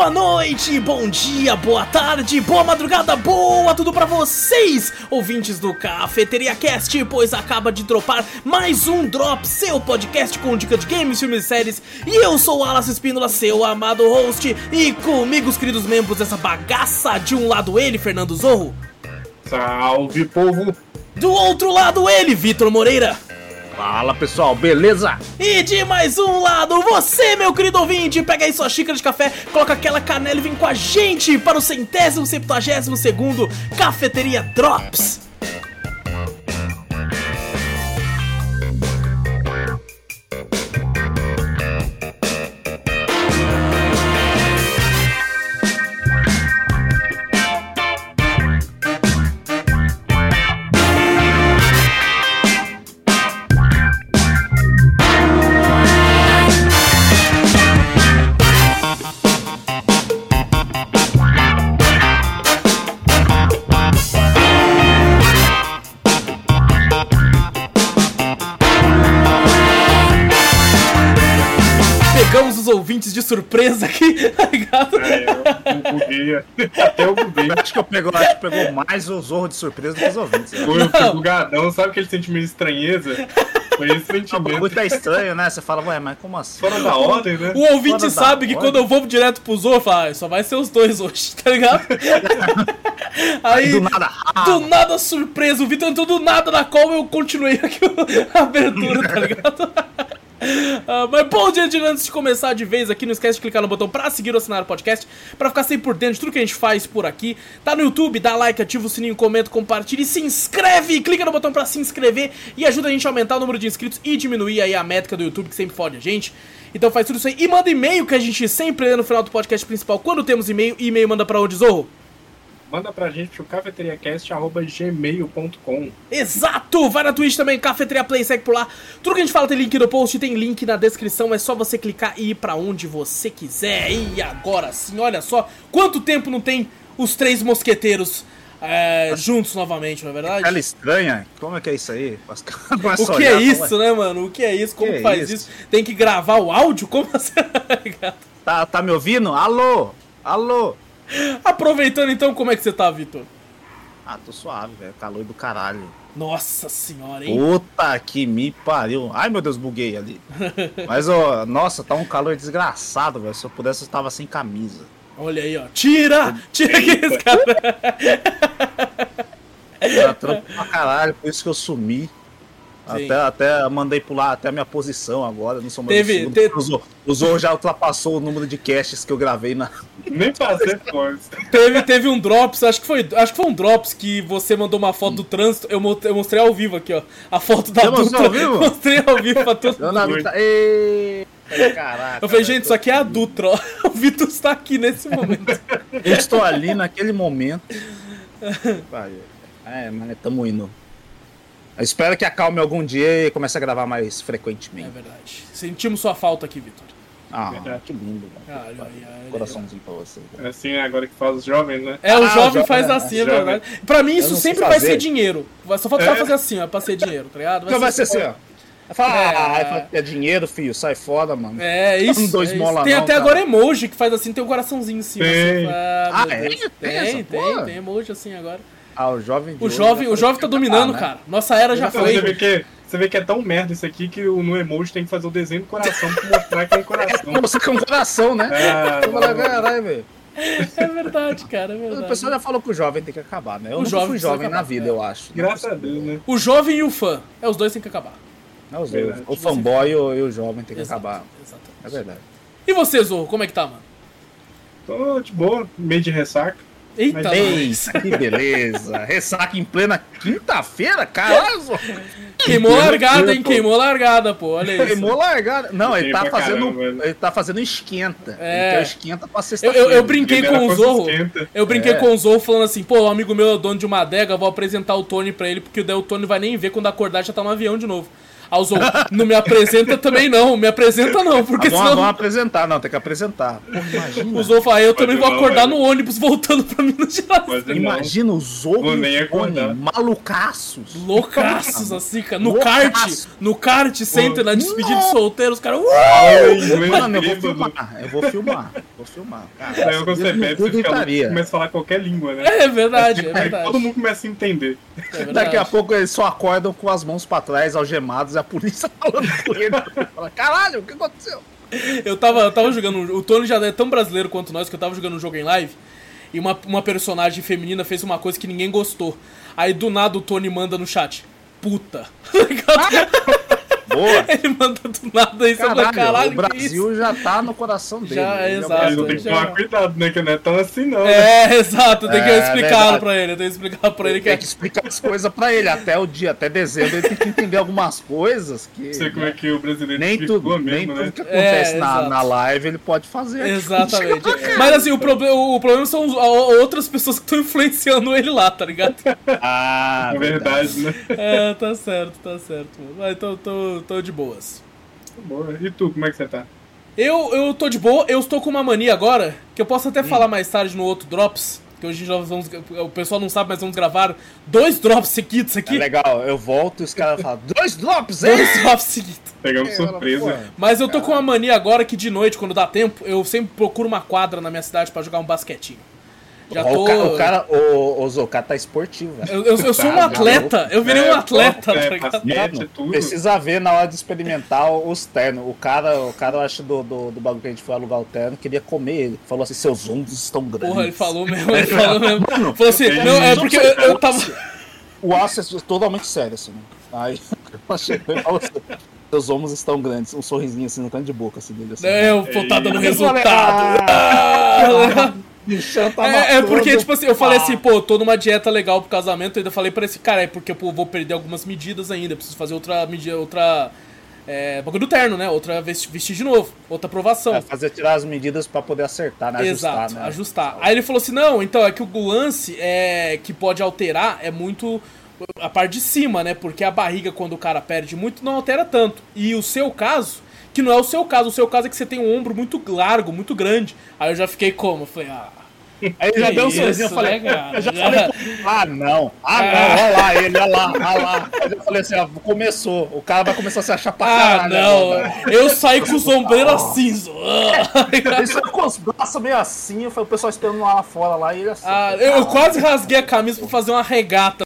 Boa noite, bom dia, boa tarde, boa madrugada, boa tudo pra vocês, ouvintes do Cafeteria Cast, pois acaba de dropar mais um Drop, seu podcast com dica de games, filmes e séries. E eu sou o Alas Espínola, seu amado host, e comigo os queridos membros dessa bagaça. De um lado ele, Fernando Zorro. Salve, povo! Do outro lado ele, Vitor Moreira. Fala, pessoal, beleza? E de mais um lado, você, meu querido ouvinte, pega aí sua xícara de café, coloca aquela canela e vem com a gente para o 172º Cafeteria Drops. Pegamos os ouvintes de surpresa aqui, tá ligado? Eu buguei, até eu buguei. Acho que pegou mais o Zorro de surpresa do que os ouvintes. Eu fui bugadão, sabe aquele sentimento de estranheza? Foi esse sentimento. Muito estranho, né? Você fala, ué, mas como assim? Fora da ordem, né? O ouvinte sabe que quando eu vou direto pro Zorro, fala, só vai ser os dois hoje, tá ligado? Aí, do nada surpresa, o Vitor entrou do nada na call e eu continuei aqui a abertura, tá ligado? Mas bom, gente, antes de começar de vez aqui, não esquece de clicar no botão pra seguir ou assinar o podcast, pra ficar sempre por dentro de tudo que a gente faz por aqui. Tá no YouTube, dá like, ativa o sininho, comenta, compartilha e se inscreve. Clica no botão pra se inscrever e ajuda a gente a aumentar o número de inscritos e diminuir aí a métrica do YouTube, que sempre fode a gente. Então faz tudo isso aí e manda e-mail, que a gente sempre lê no final do podcast principal quando temos e-mail. E e-mail manda pra onde, Zorro? Manda pra gente pro cafeteriacast@gmail.com. Exato! Vai na Twitch também, Cafeteria Play, segue por lá. Tudo que a gente fala tem link no post, tem link na descrição. É só você clicar e ir pra onde você quiser. E agora sim, olha só quanto tempo não tem os três mosqueteiros juntos novamente, não é verdade? Ela estranha? Como é que é isso aí? O que é isso, né, mano? O que é isso? Como que faz isso? Tem que gravar o áudio? Como assim? Tá me ouvindo? Alô? Alô? Aproveitando então, como é que você tá, Vitor? Ah, tô suave, velho. Calor do caralho. Nossa senhora, hein? Puta que me pariu. Ai, meu Deus, buguei ali. Mas, ó, nossa, tá um calor desgraçado, velho. Se eu pudesse, eu tava sem camisa. Olha aí, ó. Tira aqui esse cara. Tá trampo pra caralho, por isso que eu sumi. Até mandei pular até a minha posição agora. Não sou mais segundo. O Zorro já ultrapassou o número de casts que eu gravei na. Nem passei força. Teve um Drops, acho que foi um Drops que você mandou uma foto do trânsito. Eu mostrei ao vivo aqui, ó. A foto da Dutra. Ao vivo? Mostrei ao vivo pra todo mundo. Caraca. Eu falei, gente, isso aqui é a Dutra, ó. O Vitor está aqui nesse momento. Eu estou ali naquele momento. Mas tamo indo. Eu espero que acalme algum dia e comece a gravar mais frequentemente. É verdade. Sentimos sua falta aqui, Vitor. Que lindo, velho. Coraçãozinho pra você. É assim agora que faz os jovens, né? O jovem faz assim, é verdade. Pra mim, isso sempre vai ser dinheiro. Só falta fazer assim, ó, pra ser dinheiro, tá ligado? Vai ser assim, ó. É dinheiro, filho, sai fora, mano. É isso. Tem até agora emoji que faz assim, tem um coraçãozinho em cima. Assim, tem emoji assim agora. O jovem tá dominando, cara. Nossa era já foi. Você vê que é tão merda isso aqui que no emoji tem que fazer o desenho do coração pra mostrar que é um coração. Você que é um coração, né? Caralho, velho. É verdade, cara, é verdade. O pessoal já falou que o jovem tem que acabar, né? Eu nunca fui jovem na vida, eu acho. Graças a Deus, né? O jovem e o fã. Os dois têm que acabar. Os dois. O fanboy e o jovem tem que acabar. Exatamente. É verdade. E você, Zorro, como é que tá, mano? Tô de boa, meio de ressaca. Eita, que beleza. Ressaca em plena quinta-feira, caralho. Queimou largada, hein? Queimou largada, pô. Olha isso. Queimou largada. Não, ele tá fazendo esquenta. Então esquenta pra sexta-feira. Eu brinquei com o Zorro. Eu brinquei com o Zorro falando assim, pô, um amigo meu é dono de uma adega, vou apresentar o Tony pra ele, porque daí o Tony vai nem ver quando acordar, já tá no avião de novo. Zou, não me apresenta também não, me apresenta não, porque senão... Vamos apresentar, não, tem que apresentar. Pô, imagina. O Zou fala, eu também vou acordar no ônibus voltando pra Minas Gerais. Imagina o Zou malucaços. Loucaços, assim, cara. No kart, senta na despedida de solteiro, os caras... Mano, eu vou filmar. Cara, eu começa a falar qualquer língua, né? É verdade. Todo mundo começa a entender. Daqui a pouco eles só acordam com as mãos pra trás, algemados, e a polícia falando com ele. Fala, caralho, o que aconteceu? Eu tava jogando... O Tony já é tão brasileiro quanto nós, que eu tava jogando um jogo em live, e uma personagem feminina fez uma coisa que ninguém gostou. Aí do nada o Tony manda no chat, puta. Boa. Ele manda do nada isso. Caralho, o Brasil já tá no coração dele. Já, exato. Tem que tomar cuidado, né? Que não é tão assim, não. É, exato. Tem que explicar pra ele. Tem que explicar as coisas pra ele. Até dezembro ele tem que entender algumas coisas que... Não sei como é que o brasileiro nem tudo, mesmo, nem tudo que acontece na live ele pode fazer. Exatamente. Mas assim, o problema são outras pessoas que estão influenciando ele lá, tá ligado? É verdade, né? Tá certo. Mas tô de boas. Boa. E tu, como é que você tá? Eu tô de boa, eu estou com uma mania agora, que eu posso até falar mais tarde no outro Drops, que hoje nós vamos, o pessoal não sabe, mas vamos gravar 2 Drops seguidos aqui. É legal, eu volto e os caras falam, 2 Drops, 2 Drops seguidos. Pegamos surpresa. Mas eu tô com uma mania agora que de noite, quando dá tempo, eu sempre procuro uma quadra na minha cidade pra jogar um basquetinho. Já tô... O Zocar tá esportivo, velho. Eu sou um atleta, eu virei um atleta, tá ligado? Precisa ver na hora de experimentar os ternos. O cara, eu acho, do bagulho que a gente foi alugar o terno, queria comer ele. Falou assim, seus ombros estão grandes. Porra, ele falou mesmo. Mano, falou assim, não, é porque eu tava... O aço é totalmente sério, assim, né? Aí, eu cheguei e falou assim, seus ombros estão grandes. Um sorrisinho assim no canto de boca, assim, dele, assim. Pô, tá dando resultado. Porque, tipo assim, eu falei assim, pô, tô numa dieta legal pro casamento, eu ainda falei pra esse cara, porque eu vou perder algumas medidas ainda, preciso fazer outra bagulho do terno, né? Outra vestir de novo, outra aprovação. Tirar as medidas pra poder acertar, né? Exato, ajustar. Aí ele falou assim, não, então, é que o lance que pode alterar é muito a parte de cima, né? Porque a barriga, quando o cara perde muito, não altera tanto. E o seu caso... Que não é o seu caso é que você tem um ombro muito largo, muito grande. Aí eu já fiquei como? Eu falei, Aí já deu um sorrisinho, eu falei, não, olha lá ele, olha lá. Aí eu falei assim, começou, o cara vai começar a se achar pra caralho. Não, eu saí com os ombreiros assim, ele saiu com os braços meio assim, o pessoal esperando lá fora, lá, e ele assim. Eu quase rasguei a camisa pra fazer uma regata,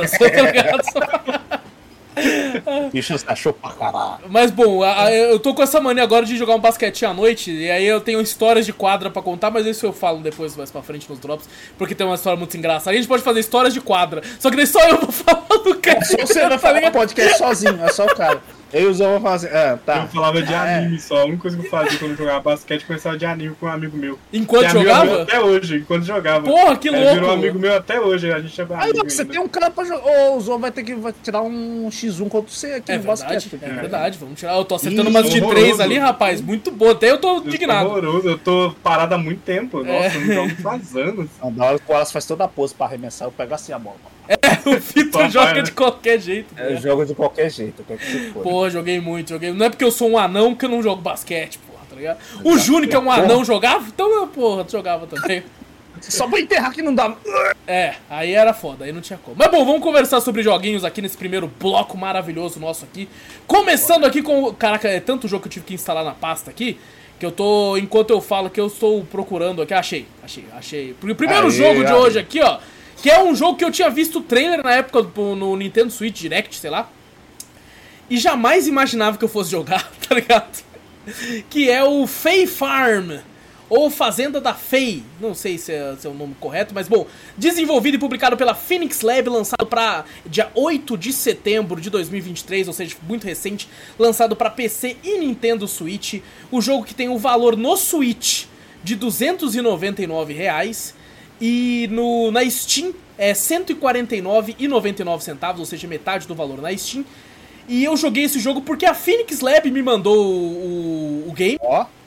Bicho, achou pra caralho. Mas bom, eu tô com essa mania agora de jogar um basquetinho à noite. E aí eu tenho histórias de quadra pra contar, mas isso eu falo depois, mais pra frente nos drops. Porque tem uma história muito engraçada. A gente pode fazer histórias de quadra, só que daí só eu vou falar do cast. Só você vai falar podcast sozinho, é só o cara. Eu e o Zão vão fazer. Tá. Eu falava de anime só. A única coisa que eu fazia quando eu jogava basquete começava de anime com um amigo meu. Enquanto jogava? Até hoje, enquanto jogava. Porra, que louco! Virou um amigo meu até hoje, a gente é amigo. Aí você tem um cara pra jogar. O Zão vai ter que tirar um X1 contra você aqui no basquete. É verdade, vamos tirar. Eu tô acertando umas de 3 ali, rapaz. Muito boa. Até eu tô indignado. Horroroso, eu tô parado há muito tempo. Nossa, eu não jogo faz anos. Na hora que o Wallace faz toda a pose pra arremessar, eu pego assim a bola. O Vitor joga de qualquer jeito. Eu jogo de qualquer jeito, quer que você for. Porra, joguei muito. Não é porque eu sou um anão que eu não jogo basquete, porra, tá ligado? O Júnior, que é um anão, jogava? Então, porra, jogava também. Só pra enterrar que não dava. Aí era foda, aí não tinha como. Mas bom, vamos conversar sobre joguinhos aqui nesse primeiro bloco maravilhoso nosso aqui. Começando aqui com... Caraca, é tanto jogo que eu tive que instalar na pasta aqui, que eu tô... Enquanto eu falo que eu estou procurando aqui... Achei. O primeiro jogo de hoje aqui, ó, que é um jogo que eu tinha visto o trailer na época no Nintendo Switch Direct, sei lá. E jamais imaginava que eu fosse jogar, tá ligado? Que é o Fae Farm, ou Fazenda da Fae. Não sei se é o nome correto, mas bom. Desenvolvido e publicado pela Phoenix Lab, lançado para dia 8 de setembro de 2023, ou seja, muito recente. Lançado para PC e Nintendo Switch. O jogo que tem o valor no Switch de R$ 299. E na Steam é R$ 149,99, ou seja, metade do valor na Steam. E eu joguei esse jogo porque a Phoenix Lab me mandou o game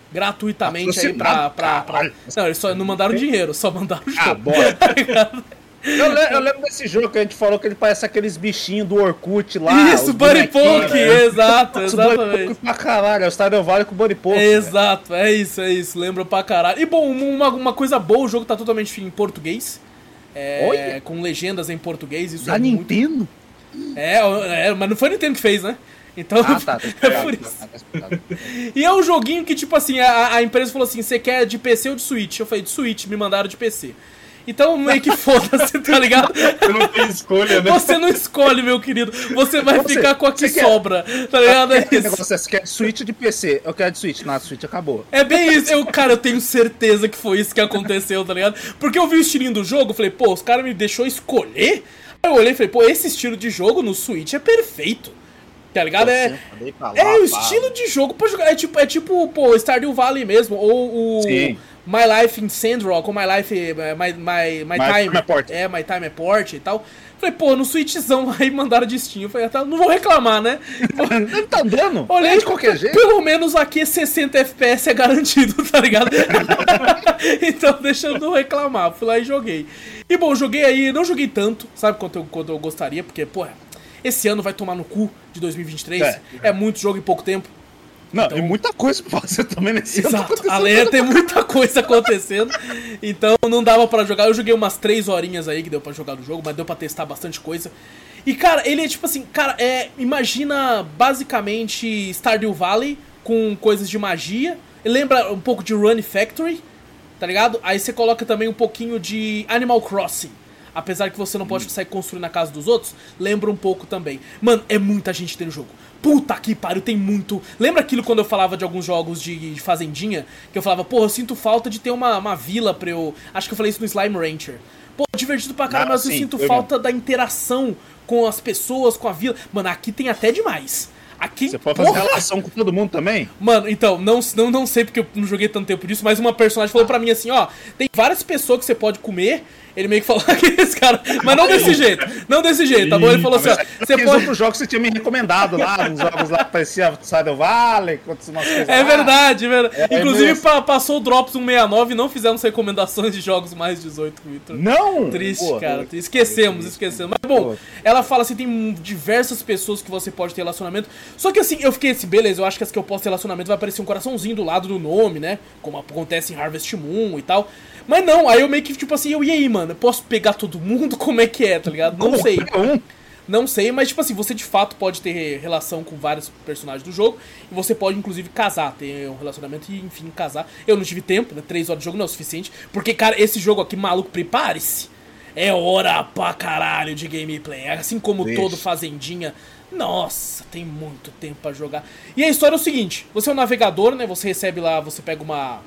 gratuitamente aí pra... Não, eles só não mandaram dinheiro, só mandaram o jogo. Bora. Eu lembro desse jogo que a gente falou que ele parece aqueles bichinhos do Orkut lá. Isso, Bunny Poke, exato, exatamente. Pra caralho, é o Stardew Valley com o Bunny Poke. Exato, é isso, lembra pra caralho. E bom, uma coisa boa, o jogo tá totalmente em português. Com legendas em português, isso da Nintendo? Mas não foi a Nintendo que fez, né? Então, é por isso. E é um joguinho que, tipo assim, a empresa falou assim, você quer de PC ou de Switch? Eu falei, de Switch, me mandaram de PC. Então meio que foda-se, tá ligado? Você não tem escolha, né? Você não escolhe, meu querido. Você vai ficar com a que sobra, tá ligado? É isso. Você quer de Switch ou de PC? Eu quero de Switch. Na Switch acabou. É bem isso. Eu tenho certeza que foi isso que aconteceu, tá ligado? Porque eu vi o estilinho do jogo, falei, pô, os caras me deixou escolher? Aí eu olhei e falei, pô, esse estilo de jogo no Switch é perfeito. Tá ligado? O estilo de jogo pra jogar. É tipo, pô, Stardew Valley mesmo. Ou o My Life in Sandrock, ou My Life. My Time. My Time Port e tal. Falei, pô, no Switchzão aí mandaram de Steam. Eu falei, não vou reclamar, né? Não tá dando? Olhei de qualquer jeito. Pelo menos aqui 60 FPS é garantido, tá ligado? Então deixa eu não reclamar. Fui lá e joguei. E bom, joguei aí, não joguei tanto, sabe, quanto eu gostaria, porque, pô, esse ano vai tomar no cu de 2023. É muito jogo em pouco tempo. Não, então, e muita coisa pra fazer também nesse ano. Exato, além de ter muita coisa acontecendo. Então não dava pra jogar. Eu joguei umas 3 horinhas aí que deu pra jogar no jogo, mas deu pra testar bastante coisa. E cara, ele é tipo assim, cara, imagina basicamente Stardew Valley com coisas de magia. Ele lembra um pouco de Run Factory, tá ligado? Aí você coloca também um pouquinho de Animal Crossing. Apesar que você não pode sair construindo na casa dos outros, lembra um pouco também. Mano, é muita gente dentro do jogo. Puta que pariu, tem muito... Lembra aquilo quando eu falava de alguns jogos de fazendinha? Que eu falava, porra, eu sinto falta de ter uma vila pra eu... Acho que eu falei isso no Slime Rancher. Pô, divertido pra caramba, mas eu sinto falta da interação com as pessoas, com a vila. Mano, aqui tem até demais. Aqui, você pode fazer relação com todo mundo também? Mano, então, não sei porque eu não joguei tanto tempo disso, mas uma personagem falou pra mim assim, ó, tem várias pessoas que você pode comer. Ele meio que falou aqueles caras, mas não desse jeito, tá bom? Ele falou assim, ó, você pode... outros jogos que você tinha me recomendado lá, uns jogos lá que parecia Stardew Valley, umas coisas lá. Verdade. Inclusive passou o Drops 169 e não fizemos recomendações de jogos mais 18, Victor. Não! Triste, cara. Esquecemos. Mas bom, ela fala assim, tem diversas pessoas que você pode ter relacionamento. Só que assim, eu fiquei assim, beleza, eu acho que as que eu posso ter relacionamento vai aparecer um coraçãozinho do lado do nome, né? Como acontece em Harvest Moon e tal. Mas não, aí eu meio que, tipo assim, e aí, mano, eu posso pegar todo mundo? Como é que é, tá ligado? Não sei. Não sei, mas tipo assim, você de fato pode ter relação com vários personagens do jogo. E você pode, inclusive, casar, ter um relacionamento e, enfim, casar. Eu não tive tempo, né? 3 horas de jogo não é o suficiente. Porque, cara, esse jogo aqui, maluco, prepare-se. É hora pra caralho de gameplay. Assim como todo Fazendinha. Nossa, tem muito tempo pra jogar. E a história é o seguinte, você é um navegador, né? Você recebe lá, você pega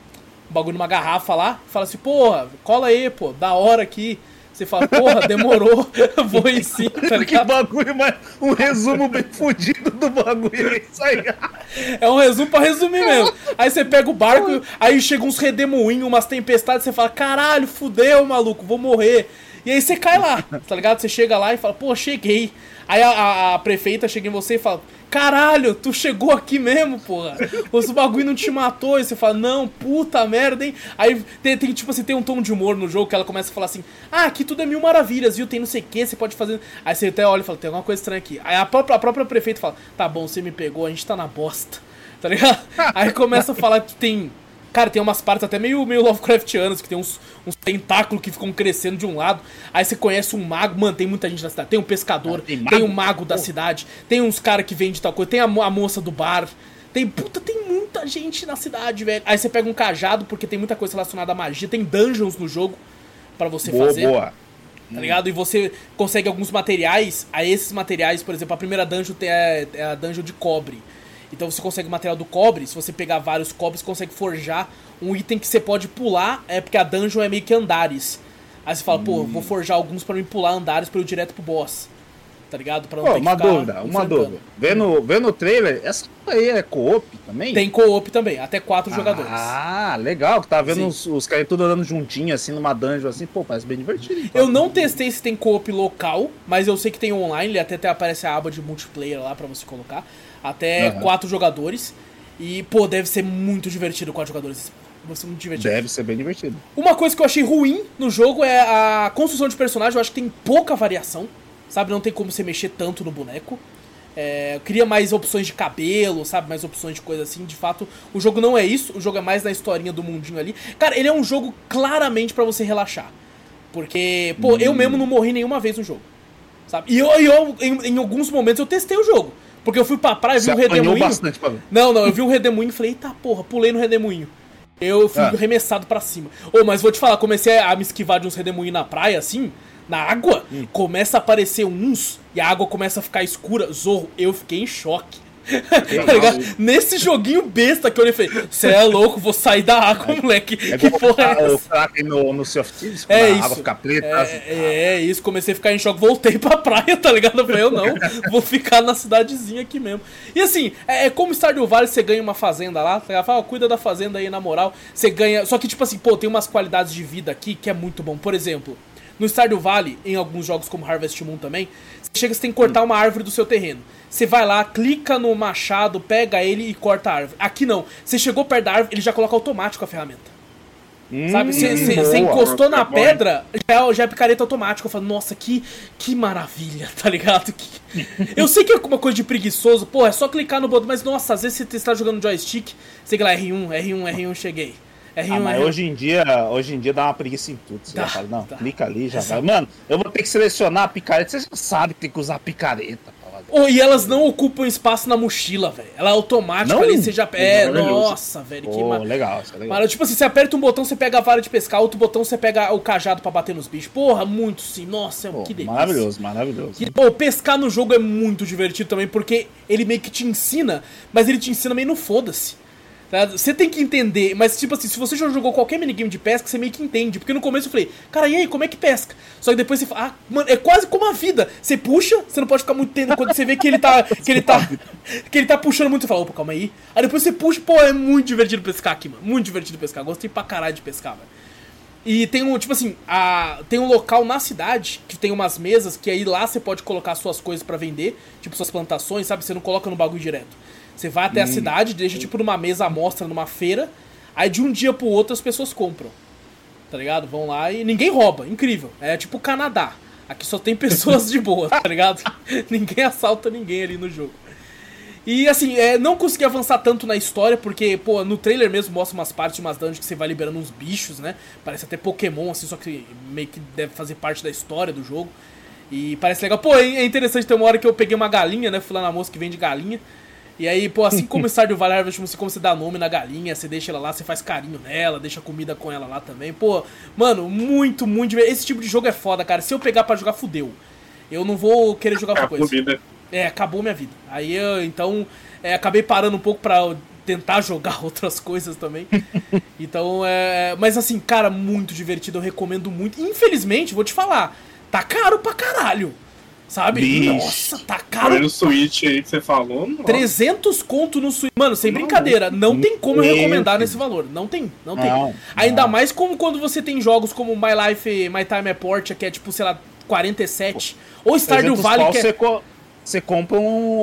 um bagulho numa garrafa lá, fala assim, porra, cola aí, pô, da hora aqui. Você fala, porra, demorou, vou ir sim, tá ligado? Que bagulho, mas um resumo bem fudido do bagulho, é isso aí. É um resumo pra resumir mesmo. Aí você pega o barco, aí chega uns redemoinhos, umas tempestades, você fala, caralho, fudeu, maluco, vou morrer. E aí você cai lá, tá ligado? Você chega lá e fala, pô, cheguei. Aí a prefeita chega em você e fala, caralho, tu chegou aqui mesmo, porra. Os bagulho não te matou. E você fala, não, puta merda, hein. Aí tem tipo assim, tem um tom de humor no jogo que ela começa a falar assim, aqui tudo é 1000 maravilhas, viu? Tem não sei o que, você pode fazer... Aí você até olha e fala, tem alguma coisa estranha aqui. Aí a própria prefeita fala, tá bom, você me pegou, a gente tá na bosta, tá ligado? Aí começa a falar que tem... Cara, tem umas partes até meio Lovecraftianas, que tem uns tentáculos que ficam crescendo de um lado. Aí você conhece um mago, mano, tem muita gente na cidade. Tem um pescador, tem um mago da cidade, tem uns caras que vendem tal coisa, tem a moça do bar. Tem muita gente na cidade, velho. Aí você pega um cajado, porque tem muita coisa relacionada à magia. Tem dungeons no jogo pra você fazer. Boa. Tá ligado? E você consegue alguns materiais. Aí esses materiais, por exemplo, a primeira dungeon é a dungeon de cobre. Então você consegue material do cobre, se você pegar vários cobres, você consegue forjar um item que você pode pular, porque a dungeon é meio que andares. Aí você fala, pô, vou forjar alguns pra mim pular andares pra eu ir direto pro boss. Tá ligado? Pra não ter uma dúvida. Vendo o trailer, essa aí é co-op também? Tem co-op também, até 4 jogadores. Ah, legal, que tá vendo os caras tudo andando juntinho, assim, numa dungeon, assim, pô, parece bem divertido. Então. Eu não testei se tem co-op local, mas eu sei que tem online, até aparece a aba de multiplayer lá pra você colocar. Até 4 jogadores. E, pô, deve ser muito divertido 4 jogadores. Vai ser muito divertido. Deve ser bem divertido. Uma coisa que eu achei ruim no jogo é a construção de personagem. Eu acho que tem pouca variação, sabe? Não tem como você mexer tanto no boneco. Eu queria mais opções de cabelo, sabe? Mais opções de coisa assim. De fato, o jogo não é isso. O jogo é mais na historinha do mundinho ali. Cara, ele é um jogo claramente pra você relaxar. Porque, pô, eu mesmo não morri nenhuma vez no jogo, sabe? E eu em alguns momentos, eu testei o jogo. Porque eu fui pra praia, vi um redemoinho. Bastante, não, eu vi um redemoinho e falei, eita porra, pulei no redemoinho. Eu fui arremessado pra cima. Mas vou te falar, comecei a me esquivar de uns redemoinhos na praia, assim, na água, começa a aparecer uns, e a água começa a ficar escura. Zorro, eu fiquei em choque. Tá ligado? Nesse joguinho besta que eu olhei e falei, cê é louco, vou sair da água, moleque. Que porra é essa? O Kraken no Sea of Thieves, quando a água fica preta. É isso, comecei a ficar em choque, voltei pra praia, tá ligado? Eu falei, eu não, vou ficar na cidadezinha aqui mesmo. E assim, como Stardew Valley, você ganha uma fazenda lá, tá ligado? Fala, cuida da fazenda aí, na moral. Você ganha, só que tipo assim, pô, tem umas qualidades de vida aqui que é muito bom. Por exemplo, no Stardew Valley, em alguns jogos como Harvest Moon também, você tem que cortar uma árvore do seu terreno. Você vai lá, clica no machado, pega ele e corta a árvore. Aqui não. Você chegou perto da árvore, ele já coloca automático a ferramenta. Sabe? Você encostou na pedra, já é picareta automática. Eu falo, nossa, que maravilha, tá ligado? Eu sei que é uma coisa de preguiçoso, pô, é só clicar no botão, mas nossa, às vezes você está jogando no joystick, você clica lá, R1, cheguei. Mas hoje em dia dá uma preguiça em tudo. Você já fala, não, clica ali, já vai. Mano, eu vou ter que selecionar a picareta. Você já sabe que tem que usar a picareta. E elas não ocupam espaço na mochila, velho. Ela é automática ali, você já... nossa, velho, que legal, isso é legal. Tipo assim, você aperta um botão, você pega a vara de pescar, outro botão você pega o cajado pra bater nos bichos. Porra, muito sim. Nossa, que delícia. Maravilhoso. Pescar no jogo é muito divertido também, porque ele meio que te ensina, mas ele te ensina meio no foda-se. Você tem que entender, mas tipo assim, se você já jogou qualquer minigame de pesca, você meio que entende. Porque no começo eu falei, cara, e aí, como é que pesca? Só que depois você fala, mano, é quase como a vida. Você puxa, você não pode ficar muito tempo quando você vê que ele tá puxando muito, você fala, opa, calma aí. Aí depois você puxa, pô, é muito divertido pescar aqui, mano. Muito divertido pescar. Gostei pra caralho de pescar, velho. E tem tipo assim, tem um local na cidade que tem umas mesas que aí lá você pode colocar suas coisas pra vender, tipo suas plantações, sabe? Você não coloca no bagulho direto. Você vai até a cidade, deixa tipo numa mesa à mostra, numa feira, aí de um dia pro outro as pessoas compram, tá ligado? Vão lá e ninguém rouba, incrível. É tipo o Canadá, aqui só tem pessoas de boa, tá ligado? Ninguém assalta ninguém ali no jogo. E assim, não consegui avançar tanto na história, porque, pô, no trailer mesmo mostra umas partes de umas dungeons que você vai liberando uns bichos, né? Parece até Pokémon, assim, só que meio que deve fazer parte da história do jogo. E parece legal. Pô, é interessante, tem uma hora que eu peguei uma galinha, né? Fui lá na moça que vende galinha. E aí, pô, assim como o Stardew Valley Harvest Moon, como você dá nome na galinha, você deixa ela lá, você faz carinho nela, deixa comida com ela lá também. Pô, mano, muito divertido. Esse tipo de jogo é foda, cara. Se eu pegar pra jogar, fudeu. Eu não vou querer jogar outra coisa. Acabou minha vida. Aí eu, então, acabei parando um pouco pra tentar jogar outras coisas também. Então, mas assim, cara, muito divertido. Eu recomendo muito. Infelizmente, vou te falar, tá caro pra caralho. Sabe? Bicho. Nossa, tá caro. No Switch aí que você falou. Nossa. 300 conto no Switch. Mano, sem brincadeira, não tem como eu recomendar nesse valor. Não tem. Ainda mais como quando você tem jogos como My Life, My Time at Portia, que é tipo, sei lá, 47. Ou Stardew Valley, que é... Você compra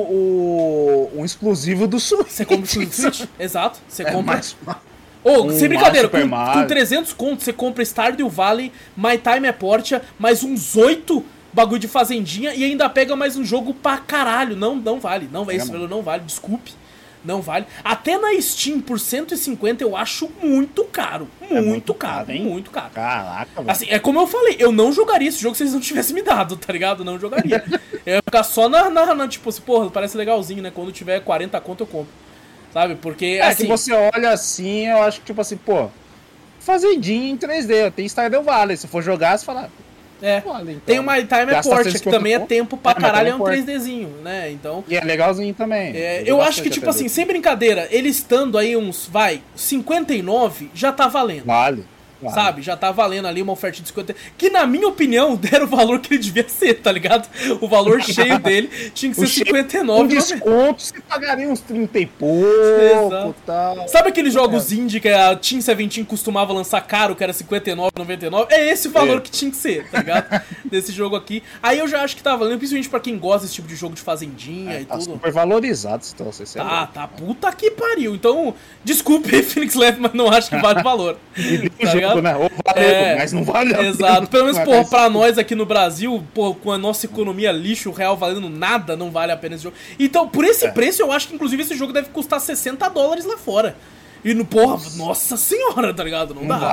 um exclusivo do Switch. Você compra um exclusivo do Switch, exato. Você compra... sem brincadeira, com 300 conto, você compra Stardew Valley, My Time at Portia, mais uns 8... bagulho de fazendinha e ainda pega mais um jogo pra caralho. Não vale. Esse valor não vale, desculpe. Não vale. Até na Steam, por 150, eu acho muito caro. Muito caro. Caraca, velho. Assim, é como eu falei, eu não jogaria esse jogo se eles não tivessem me dado, tá ligado? Não jogaria. Eu ia ficar só na tipo assim, porra, parece legalzinho, né? Quando tiver 40 conto, eu compro. Sabe? Porque, assim... que você olha assim, eu acho que, tipo assim, pô, fazendinha em 3D, tem Stardew Valley. Se for jogar, você fala... Olha, então, tem uma Time at Portia, que também é tempo pra caralho, é um 3Dzinho, né? Então, e é legalzinho também. Eu acho que, tipo assim, sem brincadeira, ele estando aí uns, 59, já tá valendo. Vale. Claro. Sabe? Já tá valendo ali uma oferta de 50. Que na minha opinião, deram o valor que ele devia ser, tá ligado? O valor cheio dele tinha que ser 59. Com desconto, você pagaria uns 30 e pouco, tal. Sabe aqueles jogos indie que a Team 17 costumava lançar caro, que era 59,99? É esse o valor que tinha que ser, tá ligado? Desse jogo aqui. Aí eu já acho que tá valendo, principalmente pra quem gosta desse tipo de jogo de fazendinha e tá tudo. Super valorizado, então, você tá, puta que pariu. Então, desculpe aí, Phoenix Left, mas não acho que vale o valor. Tá jogo, né? Ou valeu, mas não vale. Exato. Pelo menos, porra, pra nós aqui no Brasil, porra, com a nossa economia lixo, o real valendo nada, não vale a pena esse jogo. Então, por esse preço, eu acho que inclusive esse jogo deve custar $60 lá fora. E no, porra, nossa senhora, tá ligado? Não dá.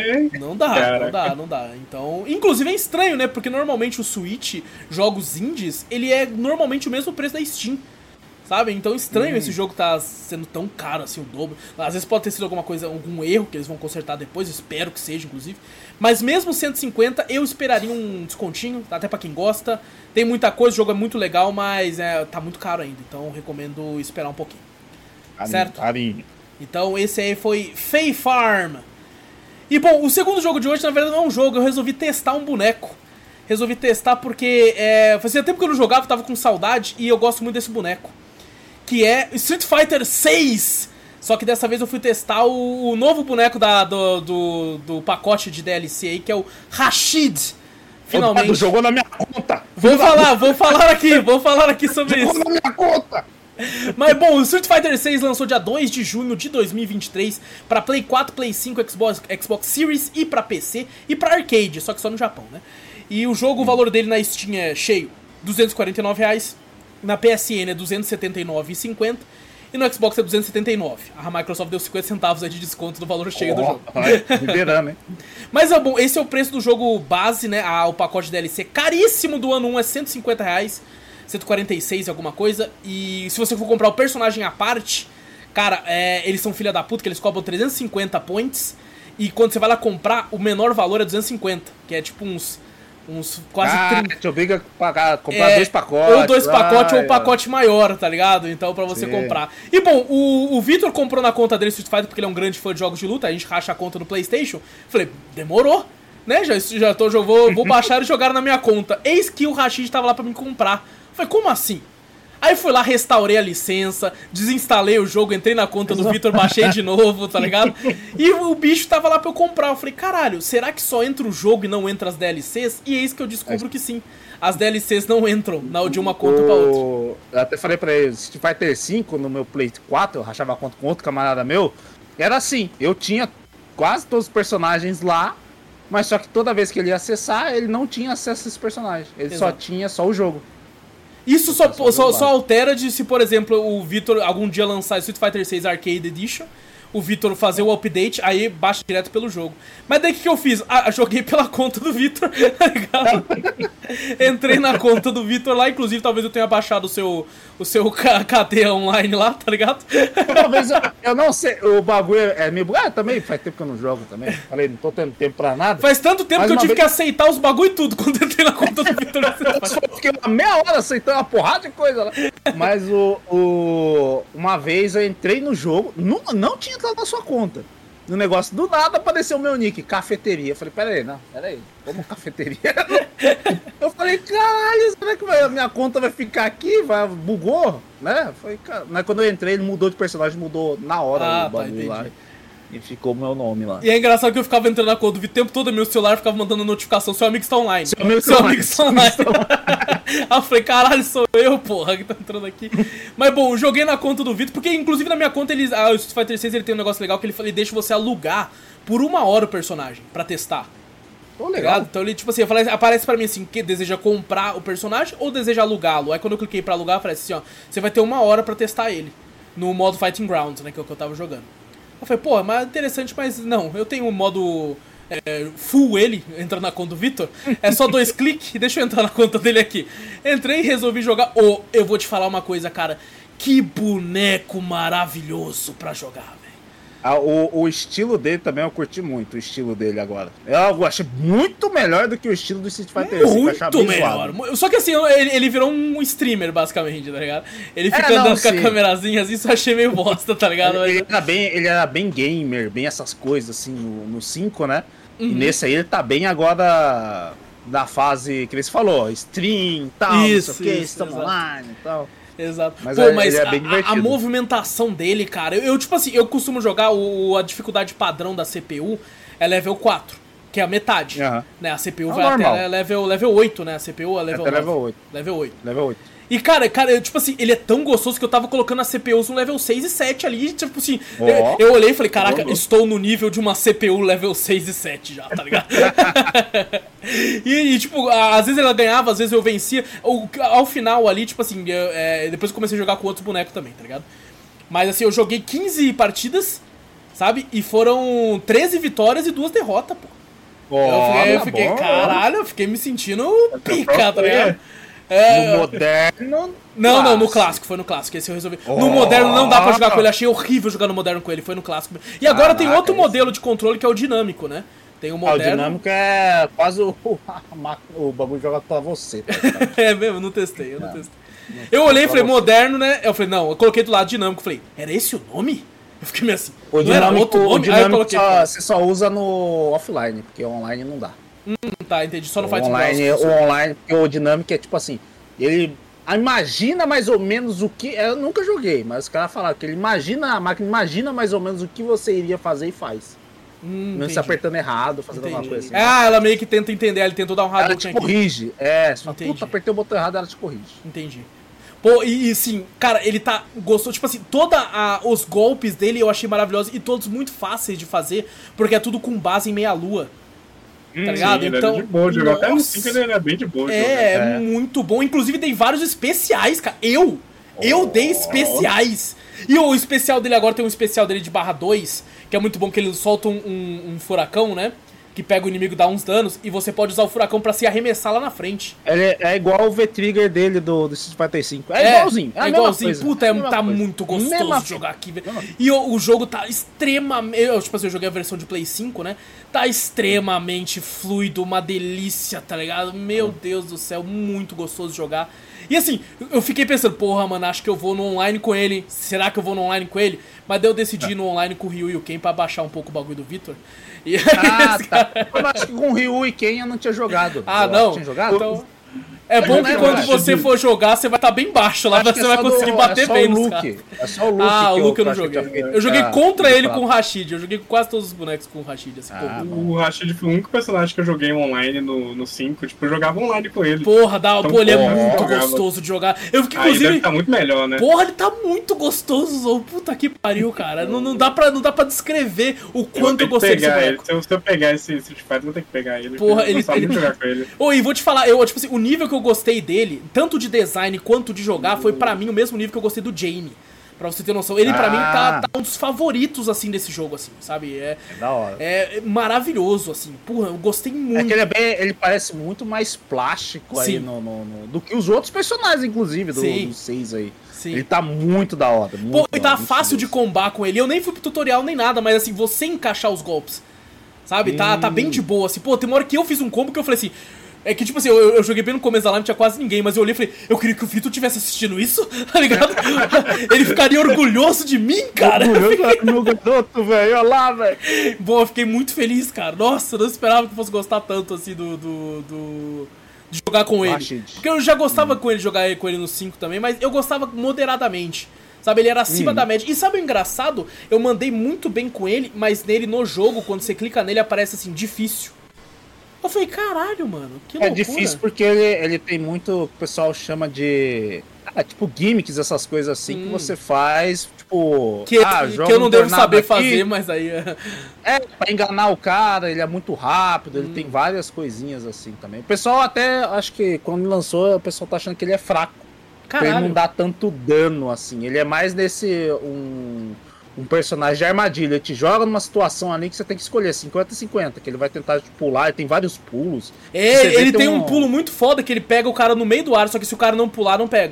Não dá. Então, inclusive é estranho, né? Porque normalmente o Switch, jogos indies, ele é normalmente o mesmo preço da Steam. Sabe? Então estranho esse jogo tá sendo tão caro assim, o dobro. Às vezes pode ter sido alguma coisa, algum erro que eles vão consertar depois, espero que seja, inclusive. Mas mesmo 150, eu esperaria um descontinho, até pra quem gosta. Tem muita coisa, o jogo é muito legal, mas tá muito caro ainda. Então recomendo esperar um pouquinho. Certo? Carinho. Então esse aí foi Fae Farm. E bom, o segundo jogo de hoje, na verdade, não é um jogo, eu resolvi testar um boneco. Resolvi testar porque fazia tempo que eu não jogava, tava com saudade, e eu gosto muito desse boneco. Que é Street Fighter 6. Só que dessa vez eu fui testar o novo boneco do pacote de DLC aí, que é o Rashid. Finalmente. Jogou na minha conta. Vou falar aqui sobre isso. Jogou na minha conta. Mas bom, o Street Fighter 6 lançou dia 2 de junho de 2023 pra Play 4, Play 5, Xbox Series e pra PC e pra arcade, só que só no Japão, né? E o jogo, o valor dele na Steam é cheio, R$249. Na PSN é R$279,50 e no Xbox é R$279. A Microsoft deu 50 centavos aí de desconto do valor cheio do jogo. Liberando, hein? Mas é bom, esse é o preço do jogo base, né? O pacote de DLC caríssimo do ano 1 é R$150, 146 e alguma coisa. E se você for comprar o personagem à parte, cara, eles são filha da puta, que eles cobram 350 points. E quando você vai lá comprar, o menor valor é 250, que é tipo uns quase 30. Te obriga a comprar 2 pacotes. Ou 2 pacotes ou um pacote maior, tá ligado? Então pra você comprar. E bom, o Vitor comprou na conta dele Street Fighter porque ele é um grande fã de jogos de luta. A gente racha a conta no PlayStation. Falei, demorou, né? Vou baixar e jogar na minha conta. Eis que o Rashid tava lá pra me comprar. Falei, como assim? Aí fui lá, restaurei a licença, desinstalei o jogo, entrei na conta do Vitor, baixei de novo, tá ligado? E o bicho tava lá pra eu comprar. Eu falei, caralho, será que só entra o jogo e não entra as DLCs? E eis que eu descubro que sim. As DLCs não entram de uma conta pra outra. Eu até falei pra ele, se Street Fighter 5 no meu Play 4, eu rachava a conta com outro camarada meu, era assim, eu tinha quase todos os personagens lá, mas só que toda vez que ele ia acessar, ele não tinha acesso a esses personagens. Ele só tinha o jogo. Isso só altera de se, por exemplo, o Vitor algum dia lançar Street Fighter 6 Arcade Edition, o Vitor fazer o update, aí baixa direto pelo jogo. Mas daí o que eu fiz? Joguei pela conta do Vitor, tá ligado? Entrei na conta do Vitor lá, inclusive talvez eu tenha baixado o seu KT online lá, tá ligado? Talvez eu não sei, o bagulho é meio... também faz tempo que eu não jogo também. Falei, não tô tendo tempo pra nada. Faz tanto tempo que eu tive que aceitar os bagulho e tudo quando entrei na conta do Vitor. Eu fiquei uma meia hora aceitando uma porrada de coisa lá. Mas uma vez eu entrei no jogo, não tinha entrado na sua conta. No negócio, do nada apareceu o meu nick, cafeteria. Eu falei, peraí, como cafeteria? Eu falei, caralho, será que a minha conta vai ficar aqui? Bugou, né? Falei, cara, mas quando eu entrei, ele mudou de personagem, mudou na hora o bagulho lá. E ficou o meu nome lá. E é engraçado que eu ficava entrando na conta o tempo todo, meu celular ficava mandando notificação, seu amigo está online. Seu amigo está online. Aí eu falei, caralho, sou eu, porra, que tá entrando aqui. Mas bom, eu joguei na conta do Vitor, porque inclusive na minha conta, o Street Fighter 6 ele tem um negócio legal que ele deixa você alugar por 1 hora o personagem, pra testar. Legal. Então ele, tipo assim, aparece pra mim assim, que deseja comprar o personagem ou deseja alugá-lo. Aí quando eu cliquei pra alugar, aparece assim, ó, você vai ter 1 hora pra testar ele. No modo Fighting Grounds, né, que é o que eu tava jogando. Eu falei, pô, mas interessante, mas não, eu tenho um modo full ele, entrando na conta do Vitor, é só 2 cliques, deixa eu entrar na conta dele aqui. Entrei e resolvi jogar. Eu vou te falar uma coisa, cara, que boneco maravilhoso pra jogar, velho. O estilo dele também eu curti muito, o estilo dele agora. Eu achei muito melhor do que o estilo do Street Fighter V. Muito melhor. Só que assim, ele virou um streamer, basicamente, tá ligado? Ele fica andando com a câmerazinha assim, isso eu achei meio bosta, tá ligado? Ele era bem gamer, bem essas coisas, assim, no 5, né? E nesse aí ele tá bem agora na fase que você falou, stream, tal, isso, não sei o que, estamos online e tal. Exato. Mas, mas ele é bem divertido. A movimentação dele, cara, eu tipo assim, eu costumo jogar a dificuldade padrão da CPU é level 4, que é a metade. Né? A CPU vai normal. Até level 8, né? A CPU é level 9. Level 8. Level 8. E, cara, tipo assim, ele é tão gostoso que eu tava colocando as CPUs no level 6 e 7 ali, tipo assim, eu olhei e falei, caraca, estou no nível de uma CPU level 6 e 7 já, tá ligado? e, tipo, às vezes ela ganhava, às vezes eu vencia. Ao final ali, tipo assim, depois eu comecei a jogar com outros bonecos também, tá ligado? Mas assim, eu joguei 15 partidas, sabe? E foram 13 vitórias e 2 derrotas, pô. Eu fiquei, caralho, eu fiquei me sentindo pica, tá ligado? No moderno. Não, no clássico, foi no clássico. Esse eu resolvi. No moderno não dá pra jogar com ele, achei horrível jogar no moderno com ele, foi no clássico. E agora tem outro modelo de controle que é o dinâmico, né? Tem o moderno. O dinâmico é quase o bagulho joga pra você. É mesmo, não testei, eu não testei. Eu olhei e falei, moderno, né? Eu falei, não, eu coloquei do lado dinâmico, falei, era esse o nome? Eu fiquei meio assim. O dinâmico, você só usa no offline, porque online não dá. Tá, entendi. Só no Fight online, o online, porque o dinâmico é tipo assim, ele imagina mais ou menos o que. Eu nunca joguei, mas os caras falaram que ele imagina, a máquina imagina mais ou menos o que você iria fazer e faz. Não se apertando errado, fazendo alguma coisa assim. Ela meio que tenta entender, ele tentou dar um radar. Ela te corrige. Você fala, puta, apertei o botão errado, ela te corrige. Entendi. Pô, e sim, cara, ele gostou, tipo assim, os golpes dele eu achei maravilhosos e todos muito fáceis de fazer, porque é tudo com base em meia-lua. Tá ligado? Sim, então, de boa jogar. Até no 5 ele era bem de boa. É muito bom. Inclusive tem vários especiais, cara. Eu dei especiais. E o especial dele agora tem um especial dele de /2, que é muito bom, que ele solta um furacão, né? Que pega o inimigo, dá uns danos, e você pode usar o furacão pra se arremessar lá na frente. É igual o V-Trigger dele do Street Fighter V. É igualzinho. É igualzinho. Coisa. Puta, tá muito gostoso de jogar aqui, velho. E o jogo tá extremamente... Tipo assim, eu joguei a versão de Play 5, né? Tá extremamente fluido, uma delícia, tá ligado? Meu Deus do céu, muito gostoso de jogar. E assim, eu fiquei pensando, porra, mano, acho que eu vou no online com ele. Será que eu vou no online com ele? Mas daí eu decidi ir no online com o Ryu e o Ken pra baixar um pouco o bagulho do Victor. E tá. Eu acho que com o Ryu e Ken eu não tinha jogado. Não? Tinha jogado? Então... É bom que quando você for jogar, você vai estar bem baixo lá, você vai conseguir bater bem nos caras. É só o Luke. O Luke eu não joguei. Eu joguei contra ele com o Rashid. Eu joguei com quase todos os bonecos com o Rashid. Assim, o Rashid foi o único personagem que eu joguei online no 5. Tipo, eu jogava online com ele. Porra, então, ele é muito gostoso de jogar. Eu fiquei, inclusive... Ele tá muito melhor, né? Porra, ele tá muito gostoso. Puta que pariu, cara. Não dá pra descrever o quanto eu gostei desse boneco. Se eu pegar esse Street Fighter, eu vou ter que pegar ele. Porra, ele muito jogar com ele. E vou te falar, tipo assim, o nível que eu gostei dele, tanto de design quanto de jogar, foi pra mim o mesmo nível que eu gostei do Jamie. Pra você ter noção. Ele pra mim tá um dos favoritos, assim, desse jogo, assim, sabe? É da hora. É maravilhoso, assim. Porra, eu gostei muito. É que ele parece muito mais plástico aí do que os outros personagens, inclusive, do 6 aí. Sim. Ele tá muito da hora. E tá fácil de combar com ele. Eu nem fui pro tutorial nem nada, mas assim, você encaixar os golpes, sabe? Tá bem de boa, assim. Pô, tem uma hora que eu fiz um combo que eu falei assim... É que, tipo assim, eu joguei bem no começo da live, não tinha quase ninguém, mas eu olhei e falei, eu queria que o Vitor tivesse assistindo isso, tá ligado? Ele ficaria orgulhoso de mim, cara. Orgulhoso do meu garoto, velho, olha lá, velho. Bom, eu fiquei muito feliz, cara. Nossa, eu não esperava que fosse gostar tanto, assim, de jogar com ele. Porque eu já gostava de jogar com ele no 5 também, mas eu gostava moderadamente. Sabe, ele era acima da média. E sabe o engraçado? Eu mandei muito bem com ele, mas nele, no jogo, quando você clica nele, aparece assim, difícil. Eu falei, caralho, mano, que loucura. É difícil porque ele tem muito, o pessoal chama de, tipo, gimmicks, essas coisas assim, que você faz, tipo... Que eu não devo saber fazer, mas aí... Pra enganar o cara, ele é muito rápido, ele tem várias coisinhas assim também. O pessoal até, acho que quando lançou, o pessoal tá achando que ele é fraco. Caralho. Ele não dá tanto dano, assim. Ele é mais desse... Um personagem de armadilha, ele te joga numa situação ali que você tem que escolher 50-50, que ele vai tentar pular, ele tem vários pulos. Ele tem um pulo muito foda, que ele pega o cara no meio do ar, só que se o cara não pular, não pega.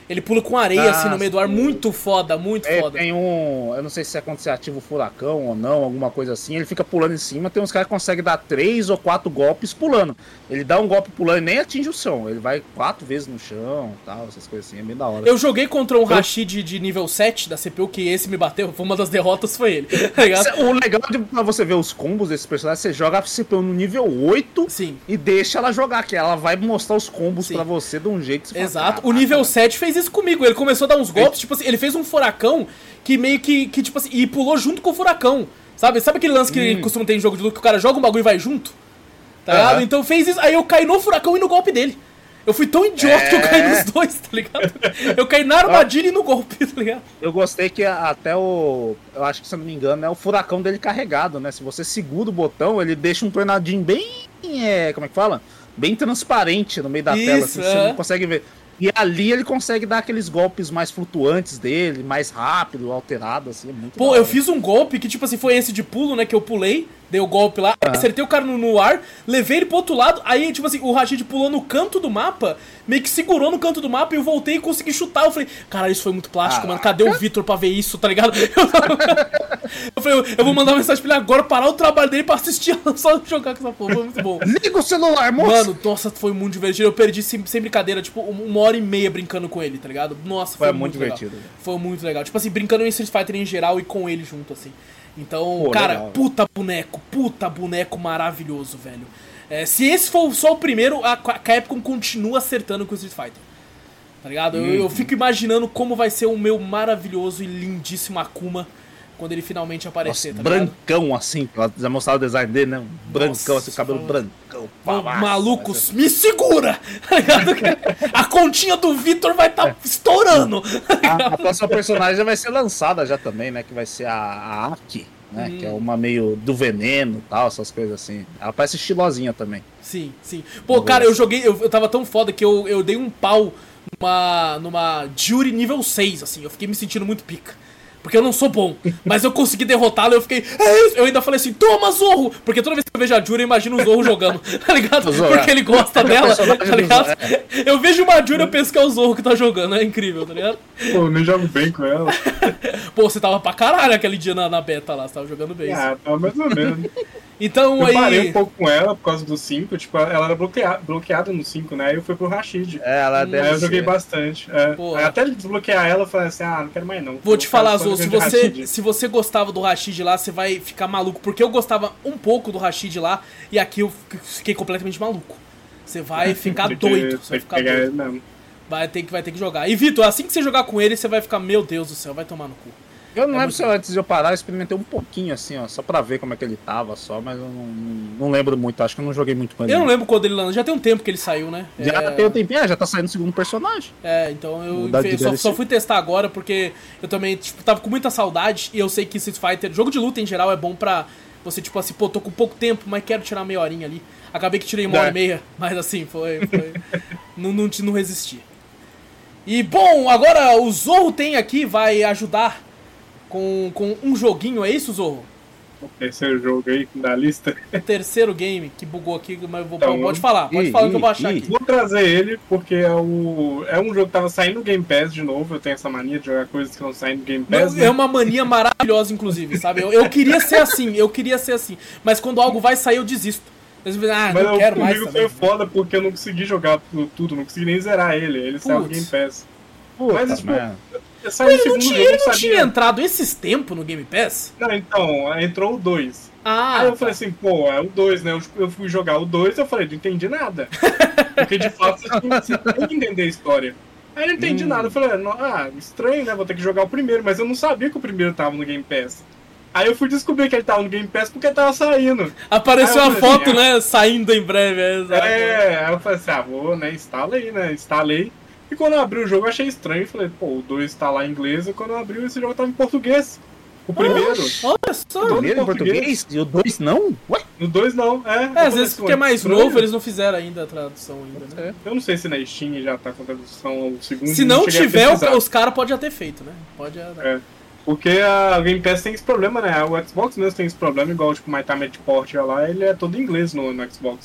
Ele pula com areia, assim, no meio do ar. Muito foda, muito foda. Tem um... Eu não sei se é quando você ativa o furacão ou não, alguma coisa assim. Ele fica pulando em cima. Tem uns caras que conseguem dar 3 ou 4 golpes pulando. Ele dá um golpe pulando e nem atinge o chão. Ele vai 4 vezes no chão e tal, essas coisas assim. É bem da hora. Eu joguei contra um Rashid de nível 7 da CPU, que esse me bateu. Foi uma das derrotas, foi ele. Tá ligado? O legal de pra você ver os combos desses personagens, você joga a CPU no nível 8 Sim. E deixa ela jogar, que ela vai mostrar os combos pra você de um jeito que você Exato. O nível 7 fez isso comigo. Ele começou a dar uns golpes, tipo assim, ele fez um furacão que meio que tipo assim, e pulou junto com o furacão. Sabe aquele lance que costuma ter em jogo de luta, que o cara joga um bagulho e vai junto? Tá ligado? Então fez isso, aí eu caí no furacão e no golpe dele. Eu fui tão idiota que eu caí nos dois, tá ligado? Eu caí na armadilha e no golpe, tá ligado? Eu gostei que até o... Eu acho que, se eu não me engano, é o furacão dele carregado, né? Se você segura o botão, ele deixa um tornadinho bem... como é que fala? Bem transparente no meio da tela, assim, você não consegue ver. E ali ele consegue dar aqueles golpes mais flutuantes dele, mais rápido, alterado, assim, é muito Pô, eu fiz um golpe que, tipo assim, foi esse de pulo, né, que eu pulei, dei o golpe lá, acertei o cara no ar, levei ele pro outro lado, aí, tipo assim, o Rashid pulou no canto do mapa, meio que segurou no canto do mapa e eu voltei e consegui chutar. Eu falei, cara, isso foi muito plástico, mano, cadê o Vitor pra ver isso, tá ligado? Eu falei, eu vou mandar uma mensagem pra ele agora, parar o trabalho dele pra assistir só jogar com essa porra, foi muito bom. Liga o celular, moço! Mano, nossa, foi muito divertido, eu perdi sem brincadeira, tipo, 1h30 brincando com ele, tá ligado? Nossa, foi muito divertido. Legal. Foi muito legal, tipo assim, brincando em Street Fighter em geral e com ele junto, assim. Então, pô, cara, legal. Puta boneco maravilhoso, velho. Se esse for só o primeiro, a Capcom continua acertando com o Street Fighter. Tá ligado? Eu fico imaginando como vai ser o meu maravilhoso e lindíssimo Akuma quando ele finalmente aparecer, nossa, tá brancão ligado? Assim, já mostraram o design dele, né? Brancão, nossa, assim, cabelo brancão. Malucos, me segura! Tá ligado? A continha do Vitor vai tá estourando. Tá a próxima personagem já vai ser lançada já também, né? Que vai ser a Aki, né? Que é uma meio do veneno e tal, essas coisas assim. Ela parece estilosinha também. Sim. Pô, cara, eu joguei, eu tava tão foda que eu dei um pau numa Jury nível 6, assim. Eu fiquei me sentindo muito pica. Porque eu não sou bom, mas eu consegui derrotá-lo e eu fiquei... Eu ainda falei assim, toma, Zorro! Porque toda vez que eu vejo a Jury, eu imagino o Zorro jogando, tá ligado? Porque ele gosta dela, tá ligado? Eu vejo uma Jury, eu penso que é o Zorro que tá jogando, é incrível, tá ligado? Pô, eu nem jogo bem com ela. Pô, você tava pra caralho aquele dia na beta lá, você tava jogando bem. Tava mais ou menos. Então, eu parei um pouco com ela por causa do 5, tipo, ela era bloqueada no 5, né? Aí eu fui pro Rashid. Ela deve aí eu joguei bastante. Aí até desbloquear ela, eu falei assim, não quero mais não. Vou te falar, Zô, se você gostava do Rashid lá, você vai ficar maluco. Porque eu gostava um pouco do Rashid lá, e aqui eu fiquei completamente maluco. Você vai ficar doido. Você vai ficar doido. Mesmo. Vai ter que jogar. E, Vitor, assim que você jogar com ele, você vai ficar, meu Deus do céu, vai tomar no cu. Eu não lembro se antes de eu parar, eu experimentei um pouquinho assim, ó, só pra ver como é que ele tava só, mas eu não lembro muito, acho que eu não joguei muito com ele. Eu não lembro quando ele lançou, já tem um tempo que ele saiu, né? Já tem um tempinho, já tá saindo o segundo personagem. Então eu só fui testar agora porque eu também, tipo, tava com muita saudade e eu sei que Street Fighter, jogo de luta em geral é bom pra você, tipo assim, pô, tô com pouco tempo, mas quero tirar meia horinha ali. Acabei que tirei 1h30, mas assim, foi não resisti. E bom, agora o Zorro tem aqui, vai ajudar com um joguinho, é isso, Zorro? O terceiro jogo aí da lista. O terceiro game que bugou aqui, mas pode falar que eu vou achar aqui. Vou trazer ele porque é um jogo que tava saindo no Game Pass de novo. Eu tenho essa mania de jogar coisas que não saem do Game Pass. Não, é uma mania maravilhosa, inclusive, sabe? Eu queria ser assim, mas quando algo vai sair eu desisto. Mas não quero mais. Comigo foi foda porque eu não consegui jogar tudo, não consegui nem zerar ele. Ele saiu no Game Pass. Mas tipo, ele não tinha entrado esses tempos no Game Pass? Não, então, entrou o 2. Aí eu falei assim, pô, é o 2, né? Eu fui jogar o 2 e eu falei, não entendi nada. Porque de fato você tem que entender a história. Aí eu não entendi nada. Eu falei, estranho, né? Vou ter que jogar o primeiro, mas eu não sabia que o primeiro tava no Game Pass. Aí eu fui descobrir que ele tava no Game Pass porque tava saindo. Apareceu a foto, né? Saindo em breve, aí eu falei assim, vou, né? Instalei. E quando eu abri o jogo eu achei estranho, falei, pô, o 2 tá lá em inglês, e quando eu abri esse jogo tava em português. O primeiro. Olha só. O primeiro em português? E o 2 não? Ué? O 2 não, às vezes porque é mais novo, eles não fizeram ainda a tradução ainda, né? Eu não sei se na Steam já tá com a tradução o segundo. Se não tiver, os caras podem já ter feito, né? Porque a Game Pass tem esse problema, né? O Xbox mesmo tem esse problema, igual tipo o My Time at Port lá, ele é todo em inglês no Xbox.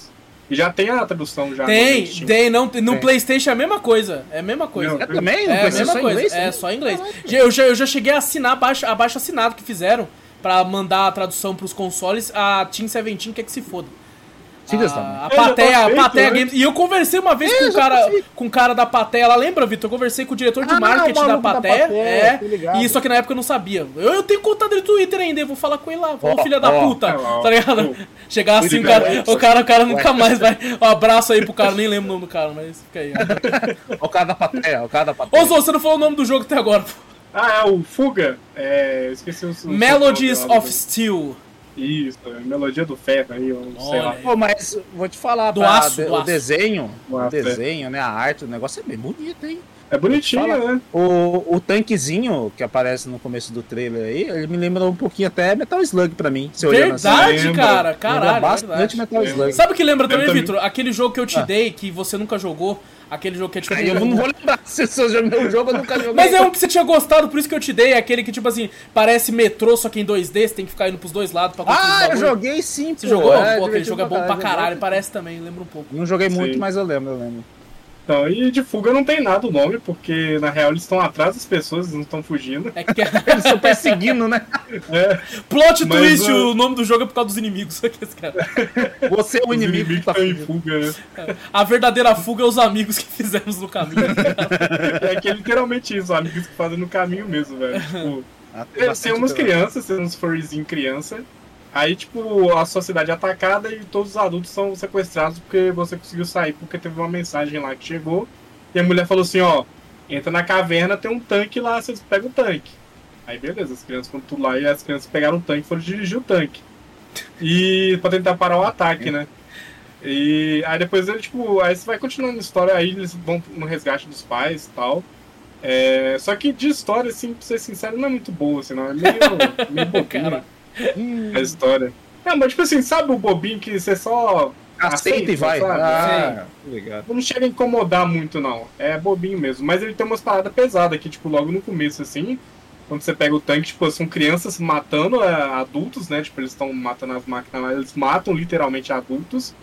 E já tem a tradução já. No PlayStation é a mesma coisa. É a mesma coisa. É também? É a mesma coisa. É só em inglês. Eu já cheguei a assinar abaixo assinado que fizeram pra mandar a tradução pros consoles. A Team 17 quer que se foda. A Pathé Games. E eu conversei uma vez com o cara da Pathé. Ela lembra, Vitor? Eu conversei com o diretor de marketing da Pathé. E só que na época eu não sabia. Eu tenho conta dele no Twitter ainda. Eu vou falar com ele lá. Ô, filha da puta. Tá ligado? Chegar assim, o cara nunca mais vai. Um abraço aí pro cara. Nem lembro o nome do cara, mas fica aí. O cara da Pathé. Ô, Zô, você não falou o nome do jogo até agora, pô. É o Fuga. Esqueci o Melodies of Steel. Isso, Melodia do Ferro aí, eu não sei lá. Pô, mas vou te falar, do aço. O desenho, né, a arte, o negócio é bem bonito, hein? É bonitinho, né? O tanquezinho que aparece no começo do trailer aí, ele me lembra um pouquinho até Metal Slug pra mim. Verdade, cara, caralho. Bastante Metal Slug. Sabe o que lembra também, Vitor? Aquele jogo que eu te dei, que você nunca jogou. Aquele jogo que é tipo... eu não vou lembrar se eu joguei o jogo, eu nunca joguei. Mas é um que você tinha gostado, por isso que eu te dei. É aquele que, tipo assim, parece metrô, só que em 2D, você tem que ficar indo pros dois lados pra construir eu joguei sim, Você jogou? Pô, aquele jogo é bom pra caralho, parece também, lembra um pouco. Não joguei muito, mas eu lembro. Então, e de fuga não tem nada o nome, porque na real eles estão atrás das pessoas, eles não estão fugindo. É que eles estão perseguindo, né? Plot twist, o nome do jogo é por causa dos inimigos. Você é o inimigo que tá em fuga, né? A verdadeira fuga é os amigos que fizemos no caminho. É que é literalmente isso, os amigos que fazem no caminho mesmo, velho. Tipo, tem umas crianças, tem uns furryzinhos criança. Aí, tipo, a sociedade é atacada e todos os adultos são sequestrados porque você conseguiu sair, porque teve uma mensagem lá que chegou. E a mulher falou assim, ó, entra na caverna, tem um tanque lá, vocês pegam o tanque. Aí, beleza, as crianças foram tudo lá e as crianças pegaram o tanque e foram dirigir o tanque. E pra tentar parar o ataque, né? E aí depois ele, tipo, aí você vai continuando a história, aí eles vão no resgate dos pais e tal. Só que de história, assim, pra ser sincero, não é muito boa, assim, não. É meio bobinho. A história. Mas tipo assim, sabe o bobinho que você só aceita e vai? Não chega a incomodar muito, não. É bobinho mesmo. Mas ele tem umas paradas pesadas aqui, tipo, logo no começo, assim. Quando você pega o tanque, tipo, são crianças matando adultos, né? Tipo, eles estão matando as máquinas lá, eles matam literalmente adultos.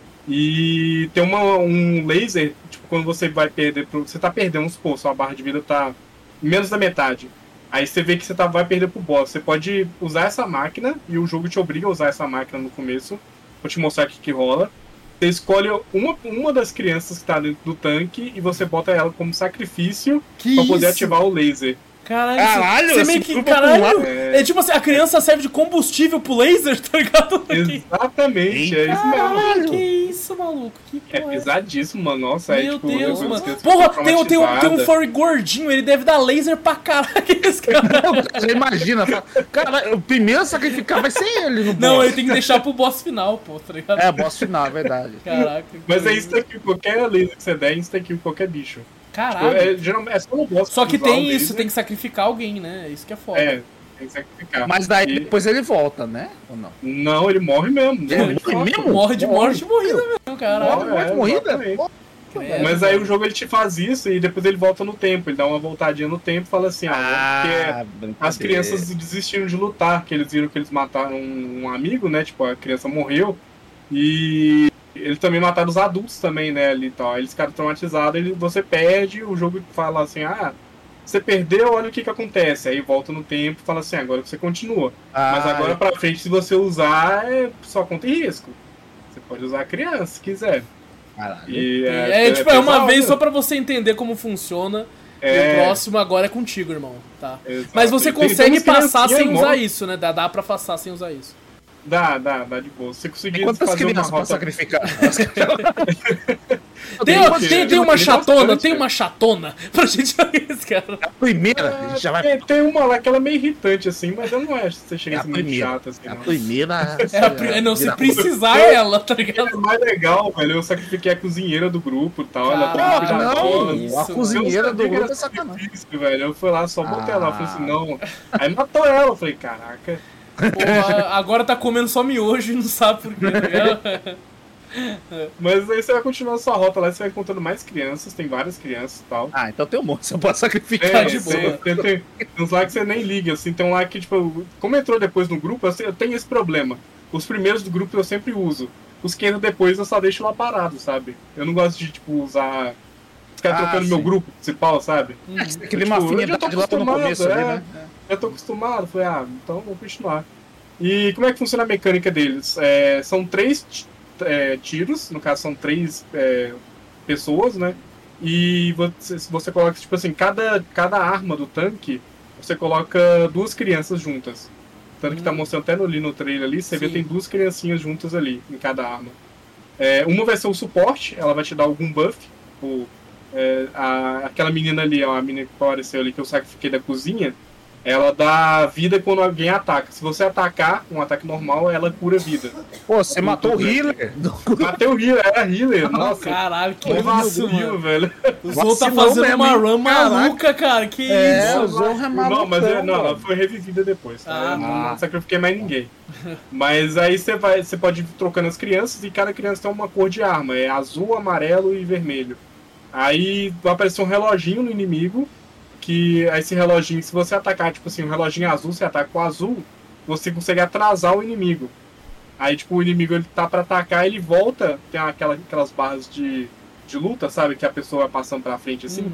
E tem um laser, tipo, quando você vai perder, você tá perdendo, vamos supor, sua barra de vida tá menos da metade. Aí você vê que você vai perder pro boss. Você pode usar essa máquina, e o jogo te obriga a usar essa máquina no começo. Vou te mostrar o que rola. Você escolhe uma das crianças que tá dentro do tanque e você bota ela como sacrifício pra poder ativar o laser. Caralho, você meio que. Caralho! É tipo assim, a criança serve de combustível pro laser, tá ligado? Exatamente, é isso mesmo. Caralho, que isso, maluco? Que porra pesadíssimo, mano. Nossa, meu Deus, mano. Porra, tem um furry gordinho, ele deve dar laser pra caralho. Esse cara. Você imagina, cara, o primeiro a sacrificar vai ser ele no boss. Não, ele tem que deixar pro boss final, pô, tá ligado? Boss final, é verdade. Caraca. Mas é isso aqui, qualquer laser que você der, isso aqui qualquer bicho. Caralho. Geralmente é só no boss. Só que tem isso, tem que sacrificar alguém, né? Isso que é foda. Tem que sacrificar. Mas daí depois ele volta, né? Ou não? Não, ele morre mesmo. Morre de morrida mesmo, caralho. Morre de morrida? Mas aí o jogo ele te faz isso e depois ele volta no tempo. Ele dá uma voltadinha no tempo e fala assim, porque as crianças desistiram de lutar, que eles viram que eles mataram um amigo, né? Tipo, a criança morreu. E eles também mataram os adultos também, né? Ali, tal. Aí eles ficaram traumatizados, você perde, o jogo fala assim, você perdeu, olha o que acontece. Aí volta no tempo e fala assim, agora você continua. Mas agora pra frente, se você usar, só conta em risco. Você pode usar a criança, se quiser. E é uma vez só pra você entender como funciona. E o próximo agora é contigo, irmão. Tá? Mas você consegue passar sem usar isso, né? Dá pra passar sem usar isso. Dá de boa. Você conseguir fazer uma rota... sacrificar? Tem uma chatona pra gente ver esse cara. A primeira, a gente já vai... Tem uma lá que ela é meio irritante, assim, mas eu não acho que você chega a ser muito chata, assim. A primeira... se precisar ela, tá ligado? É mais legal, velho. Eu sacrifiquei a cozinheira do grupo e tal. Ela a cozinheira do grupo é sacanagem. Velho. Eu fui lá, só botei ela. Eu falei assim, não. Aí matou ela. Eu falei, caraca. Porra, agora tá comendo só miojo e não sabe por quê, tá ligado? Mas aí você vai continuar a sua rota lá, você vai encontrando mais crianças, tem várias crianças e tal. Então tem um monte, você pode sacrificar de boa. Tem uns lá que você nem liga, assim, tem um lá que, tipo, como entrou depois no grupo, eu tenho esse problema. Os primeiros do grupo eu sempre uso. os que entram depois eu só deixo lá parado, sabe? Eu não gosto de, tipo, usar... Ficar trocando meu grupo principal, sabe? Aquele mafinha eu já tô acostumado, né? Eu tô acostumado, falei, então vou continuar. E como é que funciona a mecânica deles? São 3 tiros, no caso são 3 pessoas, né? E você coloca, tipo assim, cada arma do tanque, você coloca 2 crianças juntas. Tanto que tá mostrando até no trailer ali, você vê tem 2 criancinhas juntas ali, em cada arma. Uma vai ser o suporte, ela vai te dar algum buff. Aquela menina ali, a menina que apareceu ali, que eu sacrifiquei da cozinha, ela dá vida quando alguém ataca. Se você atacar um ataque normal, ela cura vida. Pô, você matou o healer? Matei o healer, era healer. Nossa, caralho, que isso, mano. Velho. O Zou tá fazendo uma run maluca, cara. Que isso? O Zou é maluco. Não, mas ela foi revivida depois. Tá? Não sacrifiquei mais ninguém. Mas aí você pode ir trocando as crianças e cada criança tem uma cor de arma. É azul, amarelo e vermelho. Aí vai aparecer um reloginho no inimigo. Que esse reloginho, se você atacar, tipo assim, um reloginho azul, você ataca com o azul, você consegue atrasar o inimigo. Aí, tipo, o inimigo ele tá pra atacar, ele volta, tem aquelas barras de luta, sabe? Que a pessoa vai passando pra frente assim.